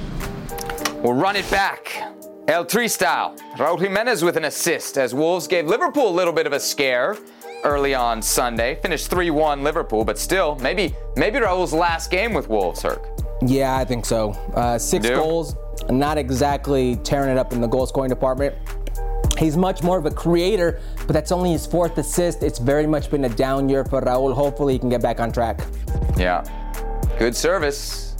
We'll run it back. El Tri style. Raul Jimenez with an assist as Wolves gave Liverpool a little bit of a scare early on Sunday. Finished 3-1 Liverpool, but still, maybe Raul's last game with Wolves, Herc. Yeah, I think so. 6 goals, not exactly tearing it up in the goal scoring department. He's much more of a creator, but that's only his 4th assist. It's very much been a down year for Raul. Hopefully he can get back on track. Yeah, good service.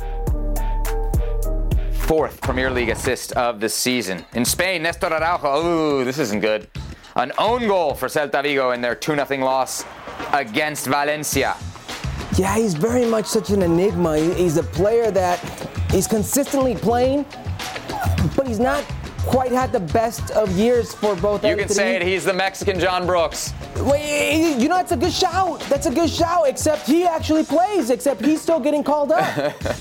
4th Premier League assist of the season. In Spain, Nestor Araujo, ooh, this isn't good. An own goal for Celta Vigo in their 2-0 loss against Valencia. Yeah, he's very much such an enigma. He's a player that he's consistently playing, but he's not quite had the best of years for both. You can say it, he's the Mexican John Brooks. Wait, you know, that's a good shout. That's a good shout, except he actually plays, except he's still getting called up.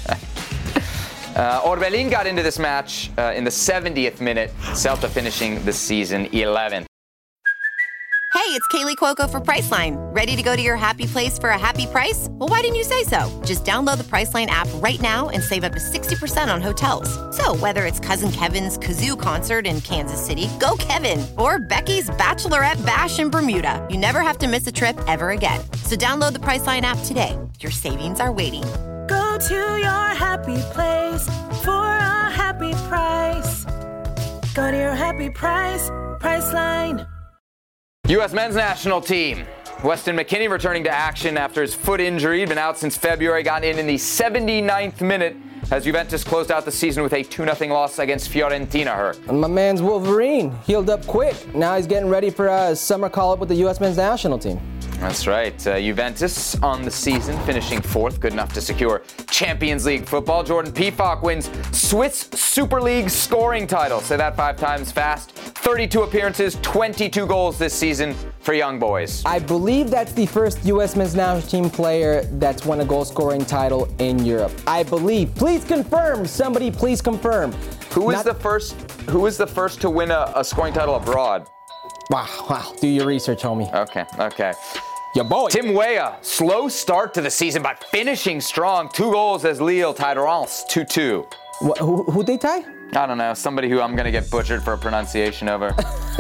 Orbelin got into this match in the 70th minute, Celta finishing the season 11th. Hey, it's Kaylee Cuoco for Priceline. Ready to go to your happy place for a happy price? Well, why didn't you say so? Just download the Priceline app right now and save up to 60% on hotels. So whether it's Cousin Kevin's Kazoo Concert in Kansas City, go Kevin, or Becky's Bachelorette Bash in Bermuda, you never have to miss a trip ever again. So download the Priceline app today. Your savings are waiting. Go to your happy place for a happy price. Go to your happy price, Priceline. U.S. men's national team. Weston McKennie returning to action after his foot injury. He'd been out since February, got in the 79th minute as Juventus closed out the season with a 2-0 loss against Fiorentina. And my man's Wolverine healed up quick. Now he's getting ready for a summer call-up with the U.S. men's national team. That's right. Juventus on the season, finishing 4th, good enough to secure Champions League football. Jordan Pefok wins Swiss Super League scoring title. Say that 5 times fast. 32 appearances, 22 goals this season for young boys. I believe that's the first U.S. men's national team player that's won a goal-scoring title in Europe. I believe. Please confirm. Somebody please confirm. Who is the first to win a scoring title abroad? Wow. Do your research, homie. Okay. Your boy. Tim Weah, slow start to the season, but finishing strong. 2 goals as Lille tied Reims 2-2. Who'd they tie? I don't know. Somebody who I'm going to get butchered for a pronunciation over.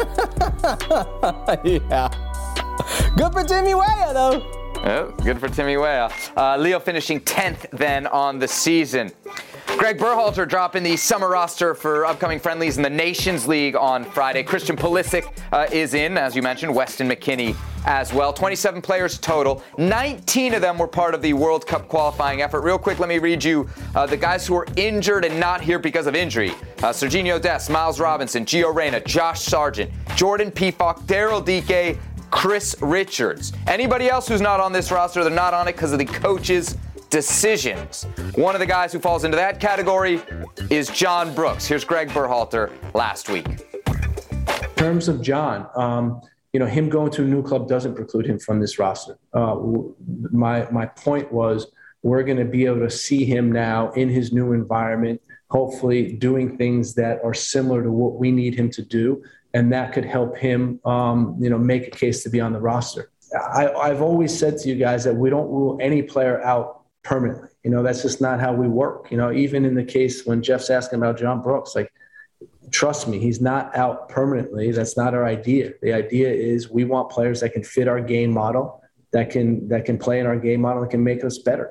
Yeah. Good for Timmy Weah, though. Oh, good for Timmy Weah. Lille finishing 10th then on the season. Greg Berhalter dropping the summer roster for upcoming friendlies in the Nations League on Friday. Christian Pulisic is in, as you mentioned, Weston McKennie as well. 27 players total. 19 of them were part of the World Cup qualifying effort. Real quick, let me read you the guys who were injured and not here because of injury. Serginho Dest, Miles Robinson, Gio Reyna, Josh Sargent, Jordan Pefok, Daryl Dike, Chris Richards. Anybody else who's not on this roster, they're not on it because of the coaches' decisions. One of the guys who falls into that category is John Brooks. Here's Greg Berhalter last week. In terms of John, him going to a new club doesn't preclude him from this roster. My point was we're going to be able to see him now in his new environment, hopefully doing things that are similar to what we need him to do, and that could help him, make a case to be on the roster. I've always said to you guys that we don't rule any player out permanently. That's just not how we work. Even in the case when Jeff's asking about John Brooks, trust me, he's not out permanently. That's not our idea. The idea is we want players that can fit our game model, that can play in our game model, and can make us better.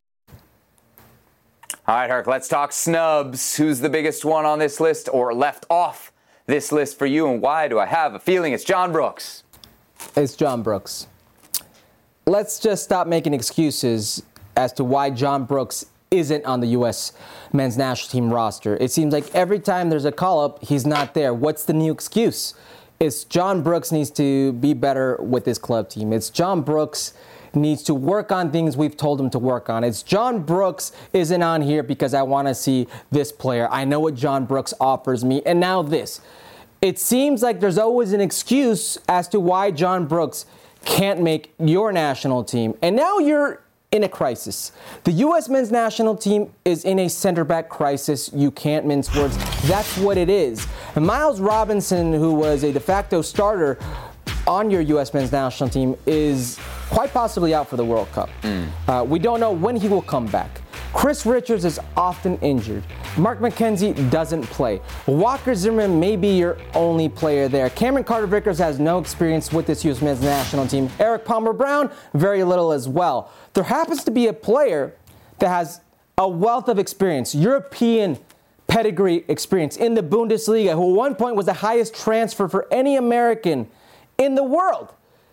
All right, Herc, let's talk snubs. Who's the biggest one on this list or left off this list for you, and why? Do I have a feeling it's John Brooks? It's John Brooks. Let's just stop making excuses as to why John Brooks isn't on the U.S. men's national team roster. It seems like every time there's a call-up, he's not there. What's the new excuse? It's John Brooks needs to be better with his club team. It's John Brooks needs to work on things we've told him to work on. It's John Brooks isn't on here because I want to see this player. I know what John Brooks offers me. And now this. It seems like there's always an excuse as to why John Brooks can't make your national team. And now you're in a crisis. The U.S. men's national team is in a center back crisis. You can't mince words. That's what it is. And Miles Robinson, who was a de facto starter on your U.S. men's national team, is quite possibly out for the World Cup. We don't know when he will come back. Chris Richards is often injured. Mark McKenzie doesn't play. Walker Zimmerman may be your only player there. Cameron Carter-Vickers has no experience with this U.S. men's national team. Eric Palmer-Brown, very little as well. There happens to be a player that has a wealth of experience, European pedigree experience in the Bundesliga, who at one point was the highest transfer for any American in the world,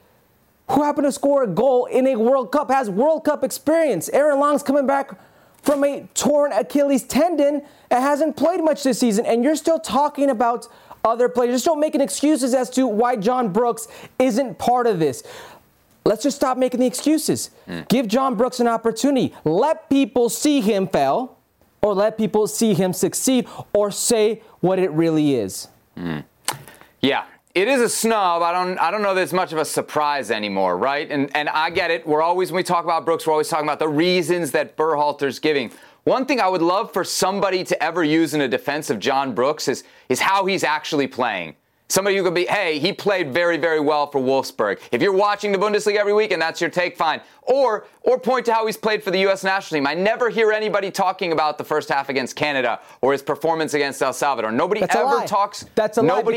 who happened to score a goal in a World Cup, has World Cup experience. Aaron Long's coming back from a torn Achilles tendon and hasn't played much this season, and you're still talking about other players. Just don't making excuses as to why John Brooks isn't part of this. Let's just stop making the excuses. Give John Brooks an opportunity. Let people see him fail, or let people see him succeed, or say what it really is. Yeah. It is a snub. I don't know that it's much of a surprise anymore, right? And I get it. When we talk about Brooks, we're always talking about the reasons that Berhalter's giving. One thing I would love for somebody to ever use in a defense of John Brooks is how he's actually playing. Somebody who could be, hey, he played very, very well for Wolfsburg. If you're watching the Bundesliga every week and that's your take, fine. Or point to how he's played for the U.S. national team. I never hear anybody talking about the first half against Canada or his performance against El Salvador. Nobody ever talks about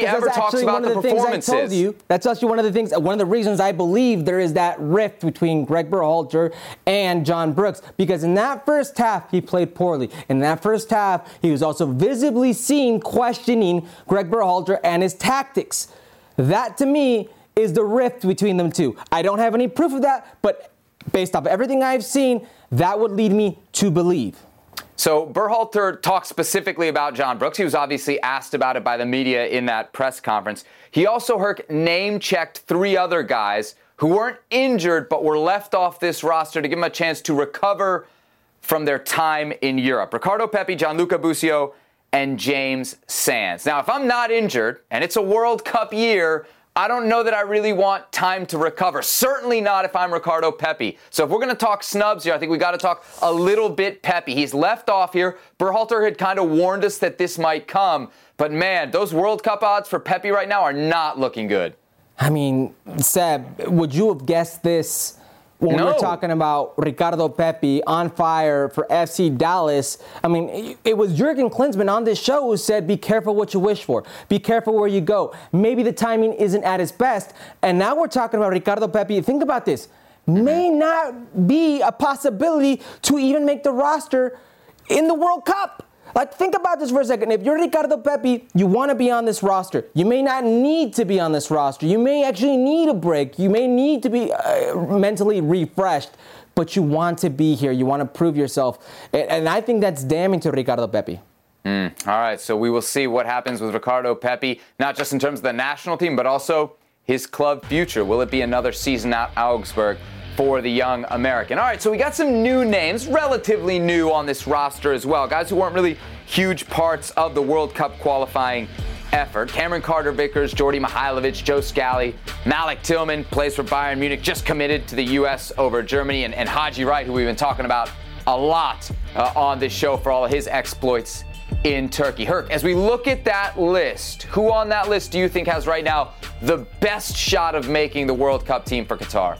the performances. That's actually one of the things, one of the reasons I believe there is that rift between Greg Berhalter and John Brooks. Because in that first half, he played poorly. In that first half, he was also visibly seen questioning Greg Berhalter and his tactics. That, to me, is the rift between them two. I don't have any proof of that, but based off everything I've seen, that would lead me to believe. So Berhalter talked specifically about John Brooks. He was obviously asked about it by the media in that press conference. He also name-checked 3 other guys who weren't injured but were left off this roster to give them a chance to recover from their time in Europe. Ricardo Pepi, Gianluca Busio, and James Sands. Now, if I'm not injured and it's a World Cup year, I don't know that I really want time to recover. Certainly not if I'm Ricardo Pepi. So if we're going to talk snubs here, I think we got to talk a little bit Pepi. He's left off here. Berhalter had kind of warned us that this might come. But man, those World Cup odds for Pepi right now are not looking good. I mean, Seb, would you have guessed this when we were talking about Ricardo Pepi on fire for FC Dallas? I mean, it was Jurgen Klinsmann on this show who said, be careful what you wish for. Be careful where you go. Maybe the timing isn't at its best. And now we're talking about Ricardo Pepi. Think about this. May not be a possibility to even make the roster in the World Cup. Like, think about this for a second. If you're Ricardo Pepi, you want to be on this roster. You may not need to be on this roster. You may actually need a break. You may need to be mentally refreshed, but you want to be here. You want to prove yourself. And I think that's damning to Ricardo Pepi. All right, so we will see what happens with Ricardo Pepi, not just in terms of the national team, but also his club future. Will it be another season at Augsburg for the young American? All right, so we got some new names, relatively new on this roster as well. Guys who weren't really huge parts of the World Cup qualifying effort. Cameron Carter-Vickers, Djordje Mihailovic, Joe Scally, Malik Tillman plays for Bayern Munich, just committed to the U.S. over Germany, and Haji Wright, who we've been talking about a lot on this show for all of his exploits in Turkey. Herc, as we look at that list, who on that list do you think has right now the best shot of making the World Cup team for Qatar?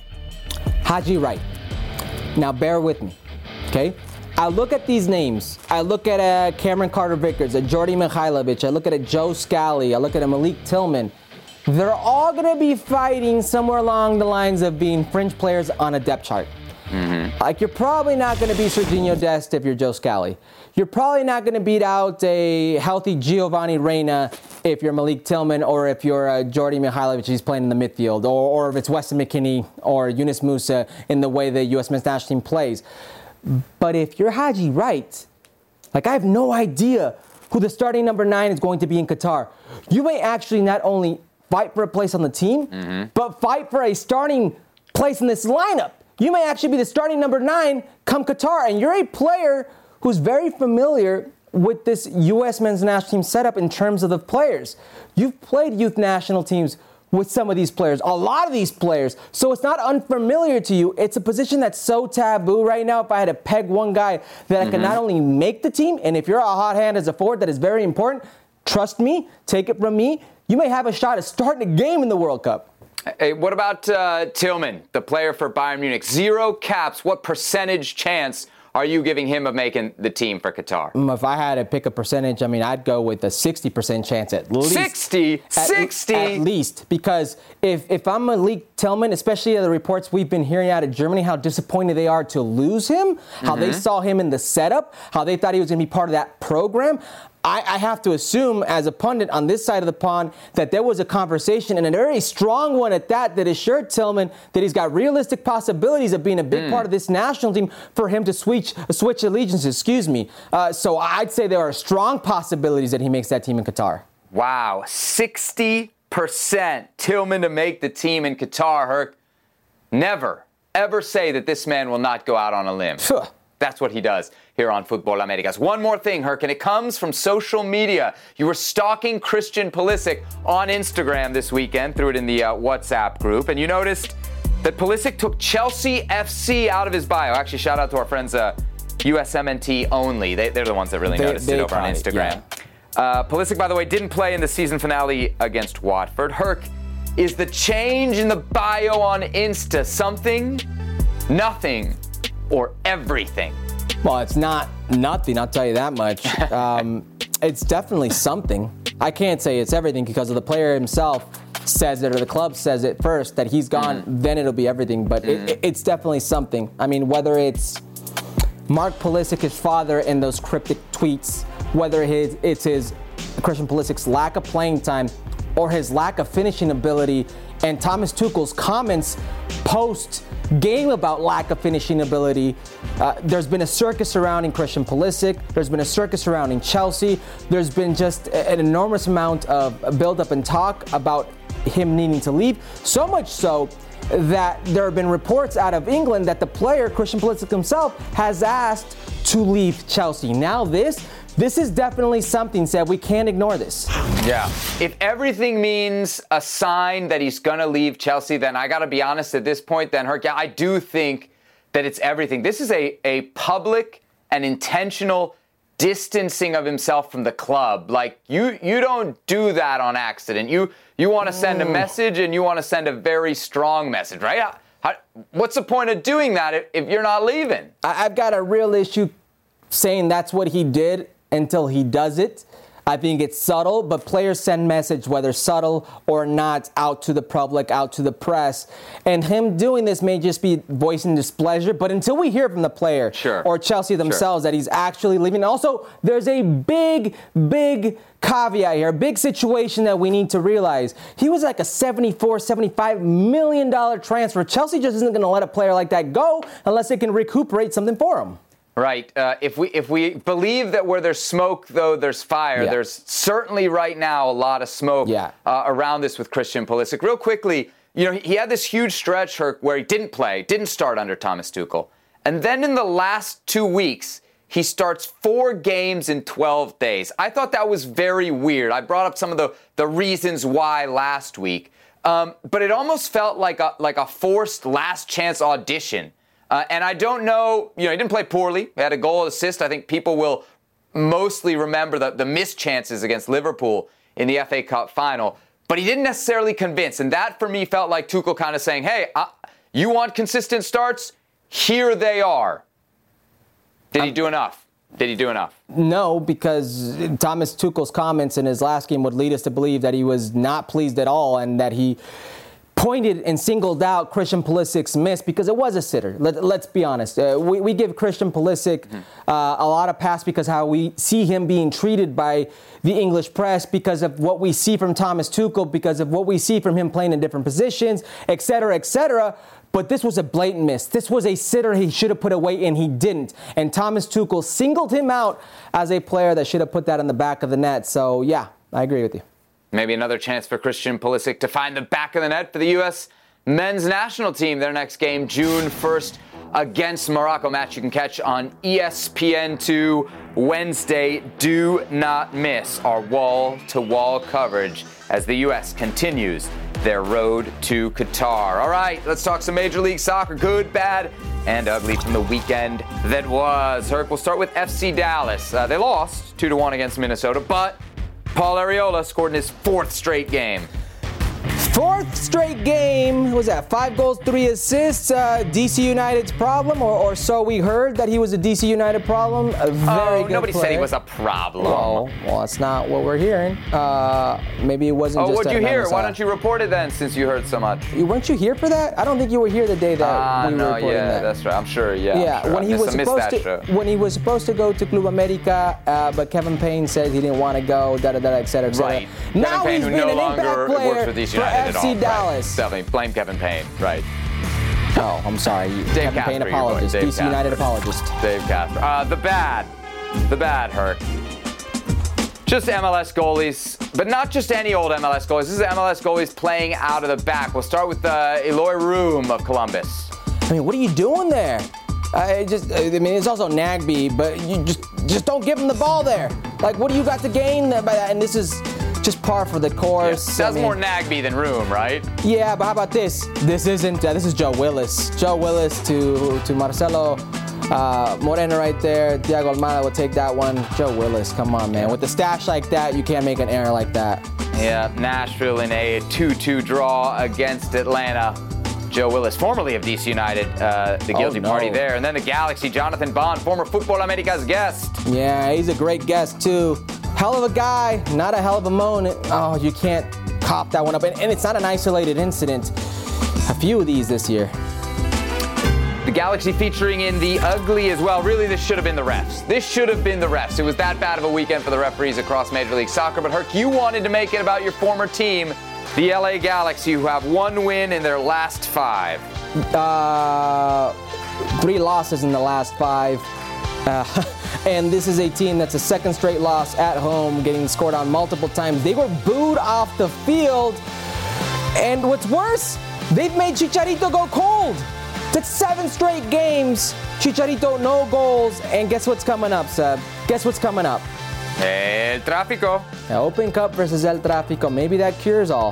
Haji Wright. Now bear with me, okay? I look at these names. I look at Cameron Carter-Vickers, a Djordje Mihailovic. I look at a Joe Scally. I look at a Malik Tillman. They're all going to be fighting somewhere along the lines of being fringe players on a depth chart. Like, you're probably not going to be Sergiño Dest if you're Joe Scally. You're probably not going to beat out a healthy Giovanni Reina if you're Malik Tillman, or if you're Djordje Mihailovic, he's playing in the midfield, or if it's Weston McKennie or Yunus Musa in the way the U.S. men's national team plays. But if you're Haji Wright, like, I have no idea who the starting number 9 is going to be in Qatar. You may actually not only fight for a place on the team, but fight for a starting place in this lineup. You may actually be the starting number 9 come Qatar, and you're a player who's very familiar with this U.S. men's national team setup in terms of the players. You've played youth national teams with some of these players, a lot of these players, so it's not unfamiliar to you. It's a position that's so taboo right now. If I had to peg one guy that I can not only make the team, and if you're a hot hand as a forward, that is very important, trust me, take it from me, you may have a shot at starting a game in the World Cup. Hey, what about Tillman, the player for Bayern Munich? 0 caps. What percentage chance are you giving him of making the team for Qatar? If I had to pick a percentage, I mean, I'd go with a 60% chance at least. 60? 60? At least. Because if I'm Malik Tillman, especially the reports we've been hearing out of Germany, how disappointed they are to lose him, how they saw him in the setup, how they thought he was going to be part of that program, I have to assume, as a pundit on this side of the pond, that there was a conversation, and a very strong one at that assured Tillman that he's got realistic possibilities of being a big part of this national team for him to switch allegiances. So I'd say there are strong possibilities that he makes that team in Qatar. Wow, 60% Tillman to make the team in Qatar, Herc. Never, ever say that this man will not go out on a limb. That's what he does here on Futbol Americas. One more thing, Herc, and it comes from social media. You were stalking Christian Pulisic on Instagram this weekend, threw it in the WhatsApp group, and you noticed that Pulisic took Chelsea FC out of his bio. Actually, shout out to our friends USMNT Only. They're the ones that really noticed it over on Instagram. Yeah. Pulisic, by the way, didn't play in the season finale against Watford. Herc, is the change in the bio on Insta something, nothing, or everything? Well, it's not nothing, I'll tell you that much. It's definitely something. I can't say it's everything because the player himself says it, or the club says it first, that he's gone, then it'll be everything. But it's definitely something. I mean, whether it's Mark Pulisic, his father, in those cryptic tweets, whether it's his Christian Pulisic's lack of playing time or his lack of finishing ability, and Thomas Tuchel's comments post-game about lack of finishing ability. There's been a circus surrounding Christian Pulisic. There's been a circus surrounding Chelsea. There's been just an enormous amount of build-up and talk about him needing to leave. So much so that there have been reports out of England that the player, Christian Pulisic himself, has asked to leave Chelsea. Now this is definitely something, Seb. We can't ignore this. Yeah. If everything means a sign that he's going to leave Chelsea, then I got to be honest at this point, then, Herc, I do think that it's everything. This is a public and intentional distancing of himself from the club. Like, you don't do that on accident. You want to send a message, and you want to send a very strong message, right? What's the point of doing that if you're not leaving? I've got a real issue saying that's what he did until he does it. I think it's subtle, but players send message, whether subtle or not, out to the public, out to the press. And him doing this may just be voicing displeasure, but until we hear from the player or Chelsea themselves that he's actually leaving. Also, there's a big caveat here, a big situation that we need to realize. He was like a $75 million transfer. Chelsea just isn't going to let a player like that go unless they can recuperate something for him. Right. If we believe that where there's smoke, though, there's fire, there's certainly right now a lot of smoke around this with Christian Pulisic. Real quickly, he had this huge stretch, Herc, where he didn't start under Thomas Tuchel. And then in the last 2 weeks, he starts 4 games in 12 days. I thought that was very weird. I brought up some of the reasons why last week. But it almost felt like a forced last chance audition. And I don't know, he didn't play poorly. He had a goal, assist. I think people will mostly remember the missed chances against Liverpool in the FA Cup final. But he didn't necessarily convince. And that, for me, felt like Tuchel kind of saying, hey, you want consistent starts? Here they are. Did he do enough? No, because Thomas Tuchel's comments in his last game would lead us to believe that he was not pleased at all and that he pointed and singled out Christian Pulisic's miss because it was a sitter. Let's be honest. We give Christian Pulisic a lot of pass because how we see him being treated by the English press, because of what we see from Thomas Tuchel, because of what we see from him playing in different positions, et cetera, et cetera. But this was a blatant miss. This was a sitter he should have put away, and he didn't. And Thomas Tuchel singled him out as a player that should have put that in the back of the net. So, yeah, I agree with you. Maybe another chance for Christian Pulisic to find the back of the net for the U.S. men's national team. Their next game, June 1st, against Morocco. Match you can catch on ESPN2 Wednesday. Do not miss our wall-to-wall coverage as the U.S. continues their road to Qatar. All right, let's talk some Major League Soccer. Good, bad, and ugly from the weekend that was. Herc, we'll start with FC Dallas. They lost 2-1 against Minnesota, but Paul Arriola scored in his 4th straight game. Fourth straight game. What was that? 5 goals, 3 assists. DC United's problem, or so we heard that he was a DC United problem. A very good nobody player. said he was a problem. Well, that's not what we're hearing. Maybe it wasn't just what'd you hear? Amazon. Why don't you report it then, since you heard so much? Weren't you here for that? I don't think you were here the day that we were reporting that. That's right. I'm sure. Yeah. Yeah, sure. when he was supposed to go to Club America, but Kevin Payne said he didn't want to go, et cetera, et cetera. Right. Now Kevin Payne, he's who been no an longer impact player works with DC for United FC at all. Dallas. Right. Definitely blame Kevin Payne. Right. Oh, I'm sorry. Dave Kevin Payne Castro, apologist. Dave DC Castro. United apologist. Dave Castro. The bad Herc. Just MLS goalies, but not just any old MLS goalies. This is MLS goalies playing out of the back. We'll start with Eloy Room of Columbus. I mean, what are you doing there? It's also Nagbe, but you just don't give him the ball there. Like, what do you got to gain by that? And this is just par for the course. Yeah, that's more Nagbe than Room, right? Yeah, but how about this? This is Joe Willis. Joe Willis to Marcelo Moreno right there. Thiago Almada will take that one. Joe Willis, come on, man. With the stash like that, you can't make an error like that. Yeah, Nashville in a 2-2 draw against Atlanta. Joe Willis, formerly of DC United, the guilty party there. And then the Galaxy, Jonathan Bond, former Futbol America's guest. Yeah, he's a great guest, too. Hell of a guy, not a hell of a moment. Oh, you can't cop that one up. And it's not an isolated incident. A few of these this year. The Galaxy featuring in the ugly as well. Really, this should have been the refs. This should have been the refs. It was that bad of a weekend for the referees across Major League Soccer. But Herc, you wanted to make it about your former team, the LA Galaxy, who have 1 win in their last 5. 3 losses in the last 5. And this is a team that's a second straight loss at home, getting scored on multiple times. They were booed off the field. And what's worse, they've made Chicharito go cold. That's 7 straight games. Chicharito, no goals. And guess what's coming up, Seb? Guess what's coming up? El Tráfico. Open Cup versus El Tráfico. Maybe that cures all.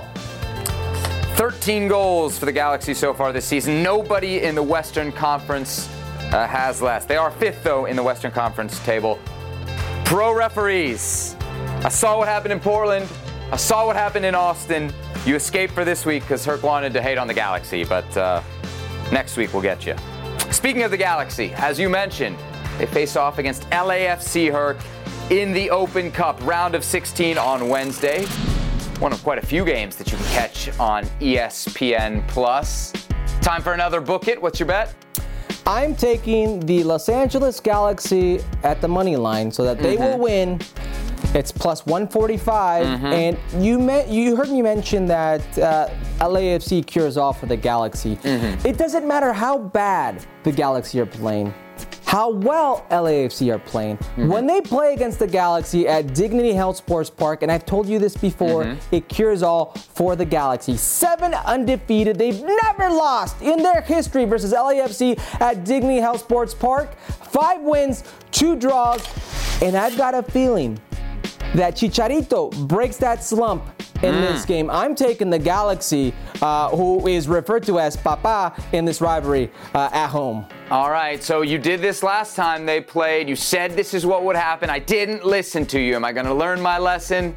13 goals for the Galaxy so far this season. Nobody in the Western Conference has less. They are 5th, though, in the Western Conference table. Pro referees. I saw what happened in Portland. I saw what happened in Austin. You escaped for this week because Herc wanted to hate on the Galaxy, but next week we'll get you. Speaking of the Galaxy, as you mentioned, they face off against LAFC, Herc, in the Open Cup round of 16 on Wednesday. One of quite a few games that you can catch on ESPN+. Time for another Book It. What's your bet? I'm taking the Los Angeles Galaxy at the money line so that they will win. It's plus 145. And you heard me mention that LAFC cures all for the Galaxy. It doesn't matter how bad the Galaxy are playing, how well LAFC are playing. When they play against the Galaxy at Dignity Health Sports Park, and I've told you this before, it cures all for the Galaxy. 7 undefeated. They've never lost in their history versus LAFC at Dignity Health Sports Park. 5 wins, 2 draws, and I've got a feeling that Chicharito breaks that slump in this game. I'm taking the Galaxy, who is referred to as Papa in this rivalry, at home. All right, so you did this last time they played. You said this is what would happen. I didn't listen to you. Am I going to learn my lesson?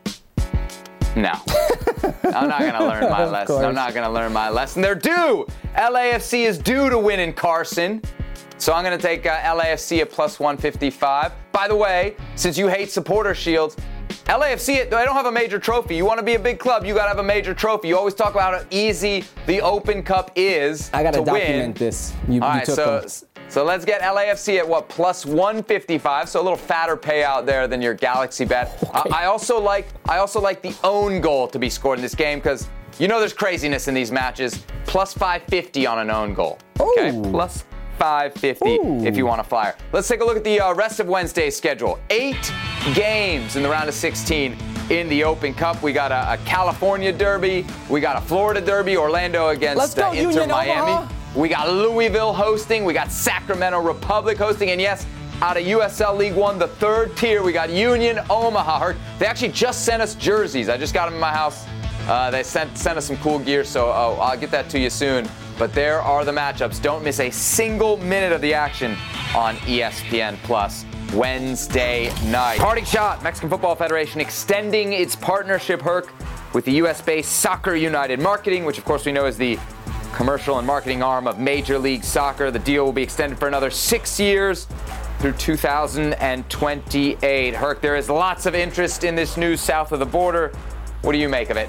No. I'm not going to learn my lesson. I'm not going to learn my lesson. They're due. LAFC is due to win in Carson. So I'm going to take LAFC at plus 155. By the way, since you hate supporter shields, LAFC, they don't have a major trophy. You want to be a big club, you got to have a major trophy. You always talk about how easy the Open Cup is to win. I got to document this. All right, so let's get LAFC at what, plus 155. So a little fatter payout there than your Galaxy bet. Okay. I also like the own goal to be scored in this game because you know there's craziness in these matches. Plus 550 on an own goal. Okay, plus 550 if you want a flyer. Let's take a look at the rest of Wednesday's schedule. 8 games in the round of 16 in the Open Cup. We got a California derby. We got a Florida derby. Orlando against Inter Miami. Omaha. We got Louisville hosting. We got Sacramento Republic hosting. And yes, out of USL League One, the 3rd tier, we got Union Omaha. They actually just sent us jerseys. I just got them in my house. They sent us some cool gear, so I'll get that to you soon. But there are the matchups. Don't miss a single minute of the action on ESPN Plus Wednesday night. Parting shot, Mexican Football Federation extending its partnership, Herc, with the US-based Soccer United Marketing, which of course we know is the commercial and marketing arm of Major League Soccer. The deal will be extended for another 6 years through 2028. Herc, there is lots of interest in this news south of the border. What do you make of it?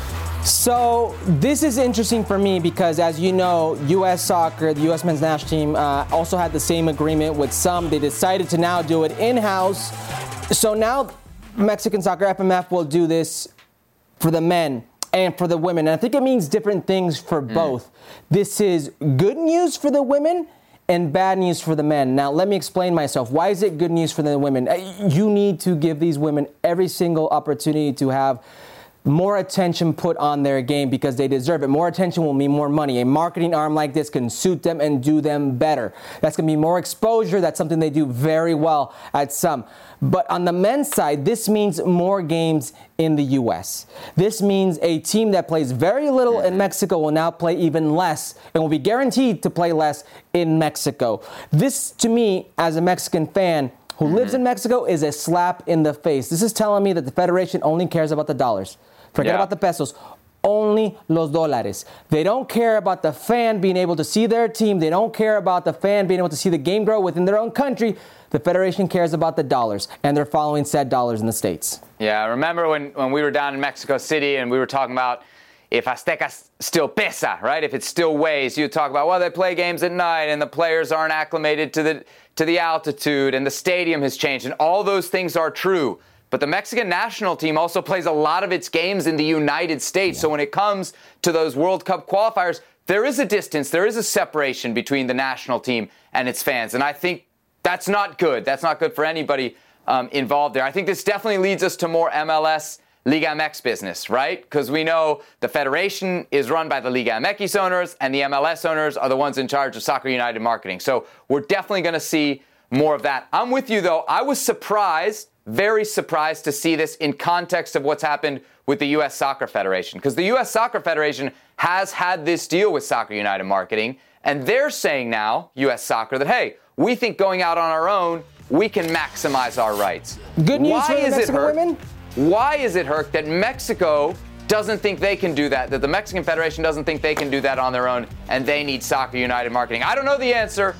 So this is interesting for me because, as you know, U.S. Soccer, the U.S. men's national team, also had the same agreement with some. They decided to now do it in-house. So now Mexican Soccer, FMF, will do this for the men and for the women. And I think it means different things for both. This is good news for the women and bad news for the men. Now, let me explain myself. Why is it good news for the women? You need to give these women every single opportunity to have more attention put on their game because they deserve it. More attention will mean more money. A marketing arm like this can suit them and do them better. That's going to be more exposure. That's something they do very well at some. But on the men's side, this means more games in the U.S. This means a team that plays very little in Mexico will now play even less and will be guaranteed to play less in Mexico. This, to me, as a Mexican fan who lives in Mexico, is a slap in the face. This is telling me that the Federation only cares about the dollars. Forget about the pesos. Only los dólares. They don't care about the fan being able to see their team. They don't care about the fan being able to see the game grow within their own country. The Federation cares about the dollars, and they're following said dollars in the States. Yeah, I remember when we were down in Mexico City and we were talking about if Azteca still pesa, right? If it still weighs, you talk about, well, they play games at night and the players aren't acclimated to the altitude and the stadium has changed, and all those things are true. But the Mexican national team also plays a lot of its games in the United States. So when it comes to those World Cup qualifiers, there is a distance, there is a separation between the national team and its fans. And I think that's not good. That's not good for anybody involved there. I think this definitely leads us to more MLS Liga MX business, right? Because we know the Federation is run by the Liga MX owners and the MLS owners are the ones in charge of Soccer United Marketing. So we're definitely going to see more of that. I'm with you, though. I was surprised, very surprised to see this in context of what's happened with the U.S. Soccer Federation. Because the U.S. Soccer Federation has had this deal with Soccer United Marketing, and they're saying now, U.S. Soccer, that, hey, we think going out on our own, we can maximize our rights. Good news for the Mexican women? Why is it, Herc, that Mexico doesn't think they can do that the Mexican Federation doesn't think they can do that on their own, and they need Soccer United Marketing? I don't know the answer.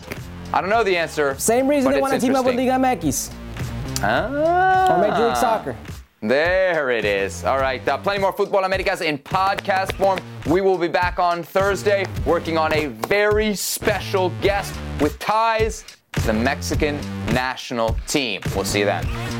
Same reason they want to team up with Liga MX. Or Major League Soccer. There it is. All right, plenty more Football Americas in podcast form. We will be back on Thursday working on a very special guest with ties to the Mexican national team. We'll see you then.